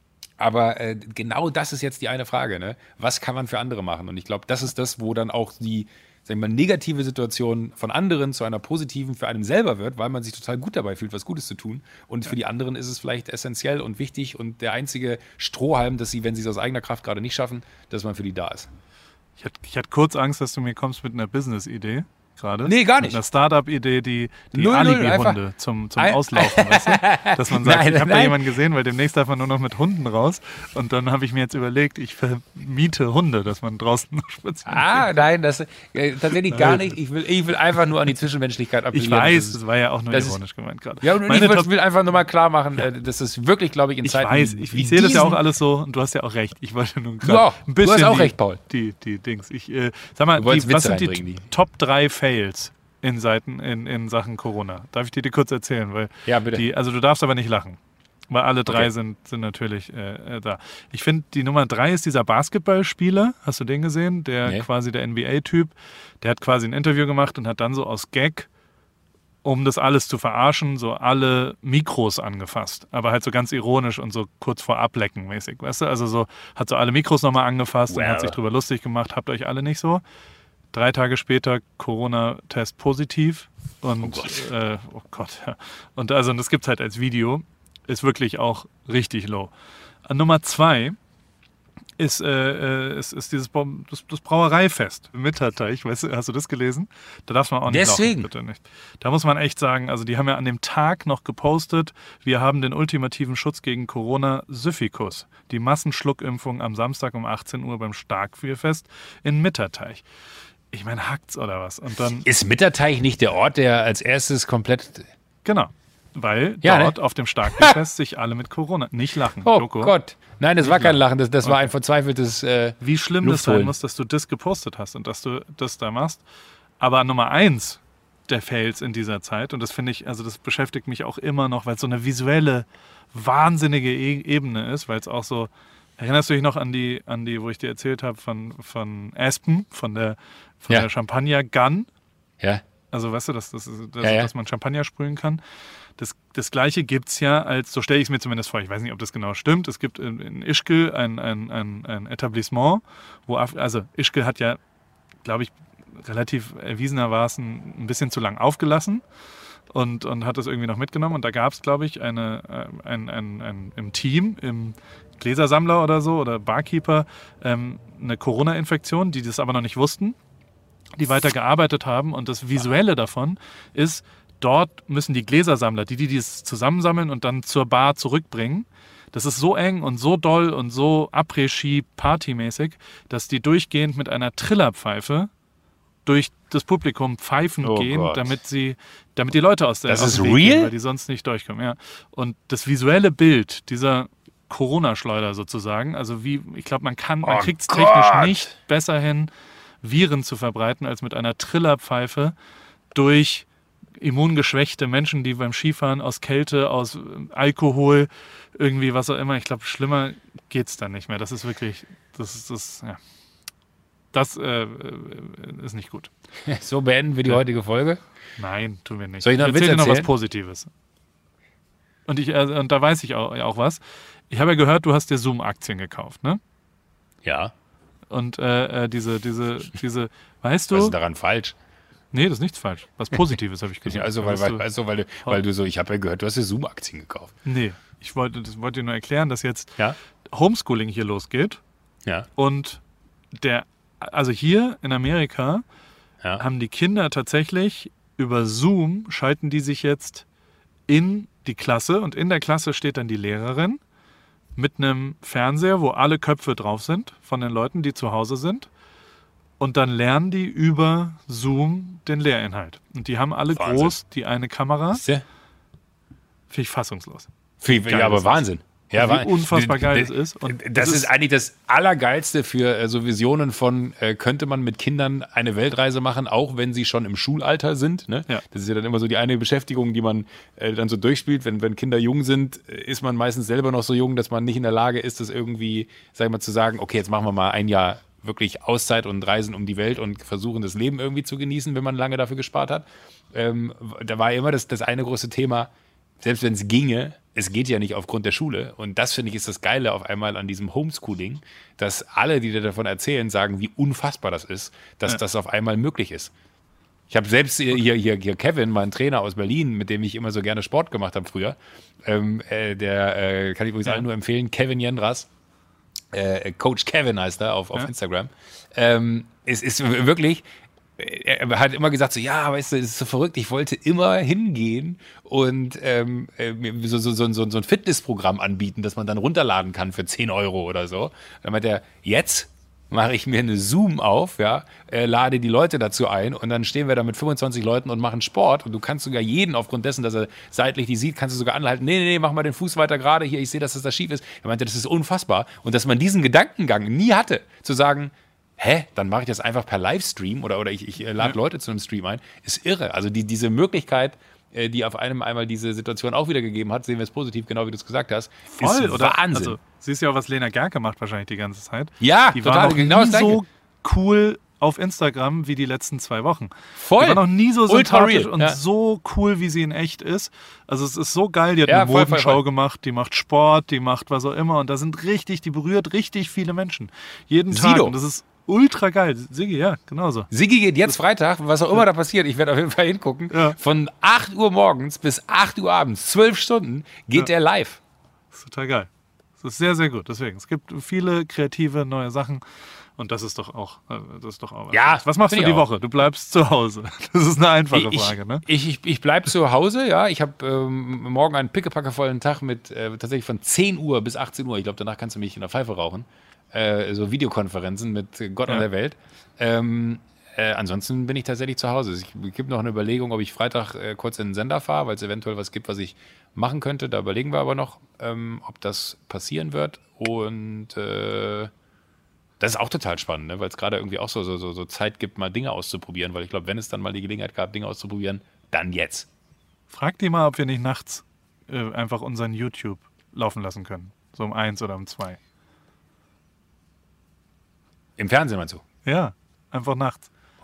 Aber äh, genau das ist jetzt die eine Frage, ne? Was kann man für andere machen? Und ich glaube, das ist das, wo dann auch die, sagen wir mal, negative Situation von anderen zu einer positiven für einen selber wird, weil man sich total gut dabei fühlt, was Gutes zu tun. Und für die anderen ist es vielleicht essentiell und wichtig und der einzige Strohhalm, dass sie, wenn sie es aus eigener Kraft gerade nicht schaffen, dass man für die da ist. Ich hatte, ich hatte kurz Angst, dass du mir kommst mit einer Business-Idee. Gerade. Nee, gar nicht. Mit einer Startup-Idee, die, die Null, null, Alibi-Hunde zum, zum ein- Auslaufen, weißt du? Dass man sagt, Nein, ich habe da nein. jemanden gesehen, weil demnächst darf man nur noch mit Hunden raus. Und dann habe ich mir jetzt überlegt, ich vermiete Hunde, dass man draußen noch spazieren Ah, geht. nein, das äh, tatsächlich gar nicht. Ich will, ich will einfach nur an die Zwischenmenschlichkeit appellieren. Ich weiß, Das das ist- war ja auch nur das ist- ironisch gemeint gerade. Ja, und Meine ich will, Top- will einfach nur mal klar machen, äh, dass es wirklich, glaube ich, in Ich Zeiten weiß, ich, wie ich sehe das ja diesen- auch alles so und du hast ja auch recht. Ich wollte nur Du gerade auch. ein Du hast bisschen auch die, recht, Paul. Die, die Dings. Ich, äh, sag mal, Du wolltest die, was Witze sind die reinbringen, die- Top drei Fails in, Seiten, in, in Sachen Corona? Darf ich dir die kurz erzählen? Weil Ja, bitte. Die, also du darfst aber nicht lachen. Weil alle drei Okay. sind, sind natürlich äh, äh, da. Ich finde, die Nummer drei ist dieser Basketballspieler. Hast du den gesehen? Der Nee. quasi der N B A-Typ. Der hat quasi ein Interview gemacht und hat dann so aus Gag, um das alles zu verarschen, so alle Mikros angefasst. Aber halt so ganz ironisch und so kurz vor Ablecken mäßig. Weißt du? Also so hat so alle Mikros nochmal angefasst und Well. hat sich drüber lustig gemacht. Habt euch alle nicht so. Drei Tage später Corona-Test positiv. Und, Oh Gott. Äh, oh Gott, ja. Und also, und das gibt es halt als Video. Ist wirklich auch richtig low. An Nummer zwei ist, äh, ist, ist dieses Bau- das, das Brauereifest im Mitterteich. Weißt du, hast du das gelesen? Da darf man auch nicht Deswegen. lachen, bitte nicht. Da muss man echt sagen, also die haben ja an dem Tag noch gepostet, wir haben den ultimativen Schutz gegen Corona, Syphikus. Die Massenschluckimpfung am Samstag um achtzehn Uhr beim Starkbierfest in Mitterteich. Ich meine, hackt's oder was? Und dann, Ist Mitterteich nicht der Ort, der als erstes komplett... genau, weil Ja, ne? dort auf dem Starkbierfest sich alle mit Corona, nicht lachen, Oh Joko. Gott. Nein, das war kein Lachen, das, das war ein verzweifeltes... Äh, Wie schlimm Luft das sein holen. muss, dass du das gepostet hast und dass du das da machst. Aber Nummer eins der Fails in dieser Zeit, und das finde ich, also das beschäftigt mich auch immer noch, weil es so eine visuelle, wahnsinnige e Ebene ist, weil es auch so, erinnerst du dich noch an die, an die, wo ich dir erzählt habe von, von Aspen, von der, von Ja. der Champagner Gun? ja. Also weißt du, dass, dass, dass, ja, ja. dass man Champagner sprühen kann. Das, das Gleiche gibt es ja als, so stelle ich es mir zumindest vor, ich weiß nicht, ob das genau stimmt, es gibt in, in Ischgl ein, ein, ein, ein Etablissement, wo, Af- also Ischgl hat ja, glaube ich, relativ erwiesenermaßen ein bisschen zu lang aufgelassen und, und hat das irgendwie noch mitgenommen. Und da gab es, glaube ich, eine, äh, ein, ein, ein, im Team, im Gläsersammler oder so oder Barkeeper, ähm, eine Corona-Infektion, die das aber noch nicht wussten, die weiter gearbeitet haben. Und das Visuelle davon ist, dort müssen die Gläsersammler, die, die dies zusammensammeln und dann zur Bar zurückbringen, das ist so eng und so doll und so Après-Ski-Party-mäßig, dass die durchgehend mit einer Trillerpfeife durch das Publikum pfeifen Oh gehen, Gott. damit sie, damit die Leute aus der Das aus ist dem Weg real? gehen, weil die sonst nicht durchkommen. Ja. Und das visuelle Bild dieser Corona-Schleuder sozusagen, also wie, ich glaube, man kann, man Oh kriegt es Gott. technisch nicht besser hin, Viren zu verbreiten, als mit einer Trillerpfeife durch immungeschwächte Menschen, die beim Skifahren aus Kälte, aus Alkohol, irgendwie was auch immer, ich glaube, schlimmer geht's dann nicht mehr. Das ist wirklich, das ist, das, ja. Das äh, ist nicht gut. So beenden wir die Ja. heutige Folge. Nein, tun wir nicht. Soll ich noch einen Erzähl Witz dir noch was erzählen? Positives. Und, ich, äh, und da weiß ich auch, auch was. Ich habe ja gehört, du hast dir Zoom-Aktien gekauft, ne? Ja. Und äh, äh, diese, diese, diese, weißt du? Was ist daran falsch? Nee, das ist nichts falsch. Was Positives habe ich gesagt. Ja, also, weil, Weißt weil, du- also, weil, du, weil du so, ich habe ja gehört, du hast ja Zoom-Aktien gekauft. Nee, ich wollte, das wollte dir nur erklären, dass jetzt Ja? Homeschooling hier losgeht Ja. und der, also hier in Amerika Ja. haben die Kinder tatsächlich über Zoom, schalten die sich jetzt in die Klasse und in der Klasse steht dann die Lehrerin mit einem Fernseher, wo alle Köpfe drauf sind von den Leuten, die zu Hause sind. Und dann lernen die über Zoom den Lehrinhalt. Und die haben alle Wahnsinn. groß die eine Kamera. Ist der? Finde ich fassungslos. Viel, Geil ja, aber ist Wahnsinn. Ja, Wie wa- unfassbar d- geil d- das ist. Und das, das ist, ist- eigentlich das Allergeilste für äh, so Visionen von, äh, könnte man mit Kindern eine Weltreise machen, auch wenn sie schon im Schulalter sind. Ne? Ja. Das ist ja dann immer so die eine Beschäftigung, die man äh, dann so durchspielt. Wenn, wenn Kinder jung sind, äh, ist man meistens selber noch so jung, dass man nicht in der Lage ist, das irgendwie, sag ich mal, zu sagen, okay, jetzt machen wir mal ein Jahr wirklich Auszeit und Reisen um die Welt und versuchen, das Leben irgendwie zu genießen, wenn man lange dafür gespart hat. Ähm, da war immer das, das eine große Thema, selbst wenn es ginge, es geht ja nicht aufgrund der Schule. Und das, finde ich, ist das Geile auf einmal an diesem Homeschooling, dass alle, die dir davon erzählen, sagen, wie unfassbar das ist, dass Ja. das auf einmal möglich ist. Ich habe selbst hier, hier, hier Kevin, mein Trainer aus Berlin, mit dem ich immer so gerne Sport gemacht habe früher, ähm, äh, der äh, kann ich übrigens Ja. allen nur empfehlen, Kevin Jendras, äh, Coach Kevin heißt er auf, auf Ja. Instagram. Ähm, es ist wirklich, er hat immer gesagt so, ja, weißt du, es ist so verrückt, ich wollte immer hingehen und ähm, äh, mir so, so, so, so, so ein Fitnessprogramm anbieten, das man dann runterladen kann für zehn Euro oder so. Dann meint er, jetzt mache ich mir eine Zoom auf, ja, äh, lade die Leute dazu ein und dann stehen wir da mit fünfundzwanzig Leuten und machen Sport und du kannst sogar jeden, aufgrund dessen, dass er seitlich die sieht, kannst du sogar anhalten, nee, nee, nee, mach mal den Fuß weiter gerade, hier, ich sehe, dass das da schief ist. Er meinte, das ist unfassbar und dass man diesen Gedankengang nie hatte, zu sagen, hä, dann mache ich das einfach per Livestream oder, oder ich, ich äh, lade Ja. Leute zu einem Stream ein, ist irre. Also die, diese Möglichkeit, äh, die auf einem einmal diese Situation auch wieder gegeben hat, sehen wir es positiv, genau wie du es gesagt hast, Voll, ist oder? Wahnsinn. Also, siehst ja auch, was Lena Gerke macht wahrscheinlich die ganze Zeit. Ja, die total, war noch genau nie das so cool auf Instagram wie die letzten zwei Wochen. Voll. Die war noch nie so Ultra sympathisch real, und ja. so cool, wie sie in echt ist. Also es ist so geil, die hat Ja, eine voll, voll, Modenschau voll. gemacht, die macht Sport, die macht was auch immer und da sind richtig, die berührt richtig viele Menschen. Jeden Tag Sido. und das ist ultra geil. Siggi, ja, genauso. Sigi geht jetzt Freitag, was auch immer da passiert, ich werde auf jeden Fall hingucken, Ja. von acht Uhr morgens bis acht Uhr abends, zwölf Stunden, geht Ja. der live. Das ist total geil. Das ist sehr, sehr gut. Deswegen, es gibt viele kreative neue Sachen und das ist doch auch, äh, das ist doch auch was. Ja, Was machst du finde die ich auch. Woche? Du bleibst zu Hause. Das ist eine einfache ich, Frage, ne? Ich, ich, ich bleibe zu Hause, ja. Ich habe ähm, morgen einen pickepackevollen Tag mit äh, tatsächlich von zehn Uhr bis achtzehn Uhr. Ich glaube, danach kannst du mich in der Pfeife rauchen. Äh, so Videokonferenzen mit Gott Ja. und der Welt. Ähm, äh, ansonsten bin ich tatsächlich zu Hause. Es gibt noch eine Überlegung, ob ich Freitag äh, kurz in den Sender fahre, weil es eventuell was gibt, was ich machen könnte. Da überlegen wir aber noch, ähm, ob das passieren wird. Und äh, das ist auch total spannend, ne? Weil es gerade irgendwie auch so, so, so, so Zeit gibt, mal Dinge auszuprobieren. Weil ich glaube, wenn es dann mal die Gelegenheit gab, Dinge auszuprobieren, dann jetzt. Frag die mal, ob wir nicht nachts äh, einfach unseren YouTube laufen lassen können. So um eins oder um zwei. Im Fernsehen meinst du? Ja, einfach nachts.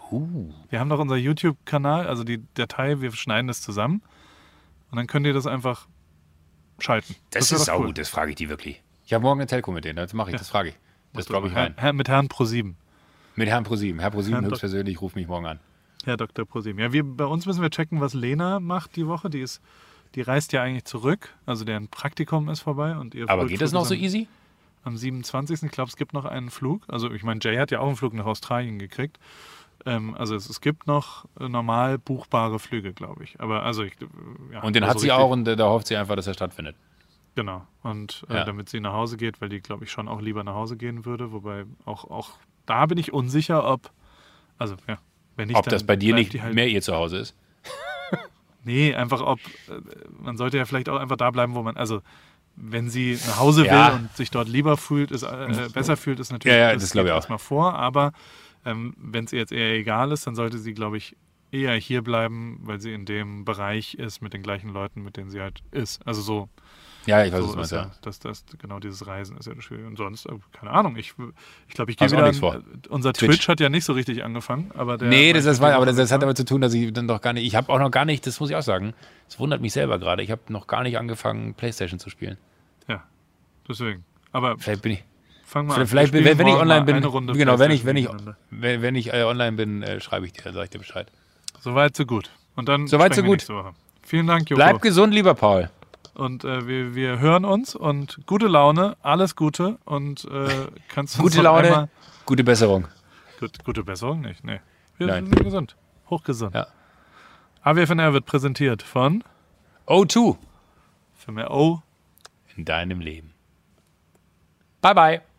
Uh. Wir haben doch unser YouTube-Kanal, also die Datei, wir schneiden das zusammen und dann könnt ihr das einfach schalten. Das, wär ist doch auch cool. gut, das frage ich die wirklich. Ich habe morgen eine Telco mit denen, das mache ich, Ja. das frage ich. Das Musst du glaube ich mal. rein. Herr, Herr, mit Herrn ProSieben. Mit Herrn ProSieben. Herr ProSieben Herrn höchstpersönlich ruft mich morgen an. Herr Doktor ProSieben. Ja, wir, bei uns müssen wir checken, was Lena macht die Woche. Die ist, die reist ja eigentlich zurück, also deren Praktikum ist vorbei. Und ihr Aber Flug geht das noch ist so am, easy? Am siebenundzwanzigsten Ich glaube, es gibt noch einen Flug. Also ich meine, Jay hat ja auch einen Flug nach Australien gekriegt. Ähm, also es, es gibt noch äh, normal buchbare Flüge, glaube ich. Aber also ich, äh, ja, Und den also hat sie richtig- auch und äh, da hofft sie einfach, dass er stattfindet. Genau. Und äh, Ja. damit sie nach Hause geht, weil die, glaube ich, schon auch lieber nach Hause gehen würde. Wobei auch, auch da bin ich unsicher, ob, also ja, wenn nicht, Ob das dann bei dir bleibt nicht die halt, mehr ihr Zuhause ist? Nee, einfach ob, äh, man sollte ja vielleicht auch einfach da bleiben, wo man, also wenn sie nach Hause will Ja. und sich dort lieber fühlt, ist, äh, besser fühlt, ist natürlich, Ja, ja, das glaube geht ich auch. erstmal vor. Aber ähm, wenn es ihr jetzt eher egal ist, dann sollte sie, glaube ich, eher hier bleiben, weil sie in dem Bereich ist mit den gleichen Leuten, mit denen sie halt ist. Also so. Ja, ich weiß, So was du ist meinst, ja, ja. das, das, genau dieses Reisen ist ja das Schwierige. Und sonst, äh, keine Ahnung, ich, ich glaube, ich gehe Hast auch wieder. nichts vor. An, unser Twitch. Twitch. hat ja nicht so richtig angefangen, aber der. Nee, das, das war, die aber Woche das, das hat war- damit zu tun, dass ich dann doch gar nicht, ich habe auch noch gar nicht, das muss ich auch sagen, das wundert mich selber gerade, ich habe noch gar nicht angefangen, Playstation zu spielen. Ja, deswegen. Aber Vielleicht bin ich, fang mal vielleicht, an. vielleicht Wir wenn, spielen wenn ich morgen online mal bin, eine Runde genau, wenn ich, wenn ich, PlayStation wenn, wenn ich äh, online bin, äh, schreibe ich dir, sage ich dir Bescheid. gegeneinander. Soweit, so gut. Und dann Soweit, so sprechen wir gut. nächste Woche. Vielen Dank, Joko. Bleib gesund, lieber Paul. Und äh, wir, wir hören uns und gute Laune, alles Gute und äh, kannst du uns Gute noch Laune, einmal, gute Besserung. gut, gute Besserung nicht, nee. Wir Nein. sind gesund, hochgesund. Ja. A W F N R wird präsentiert von O zwei für mehr O. in deinem Leben. Bye, bye.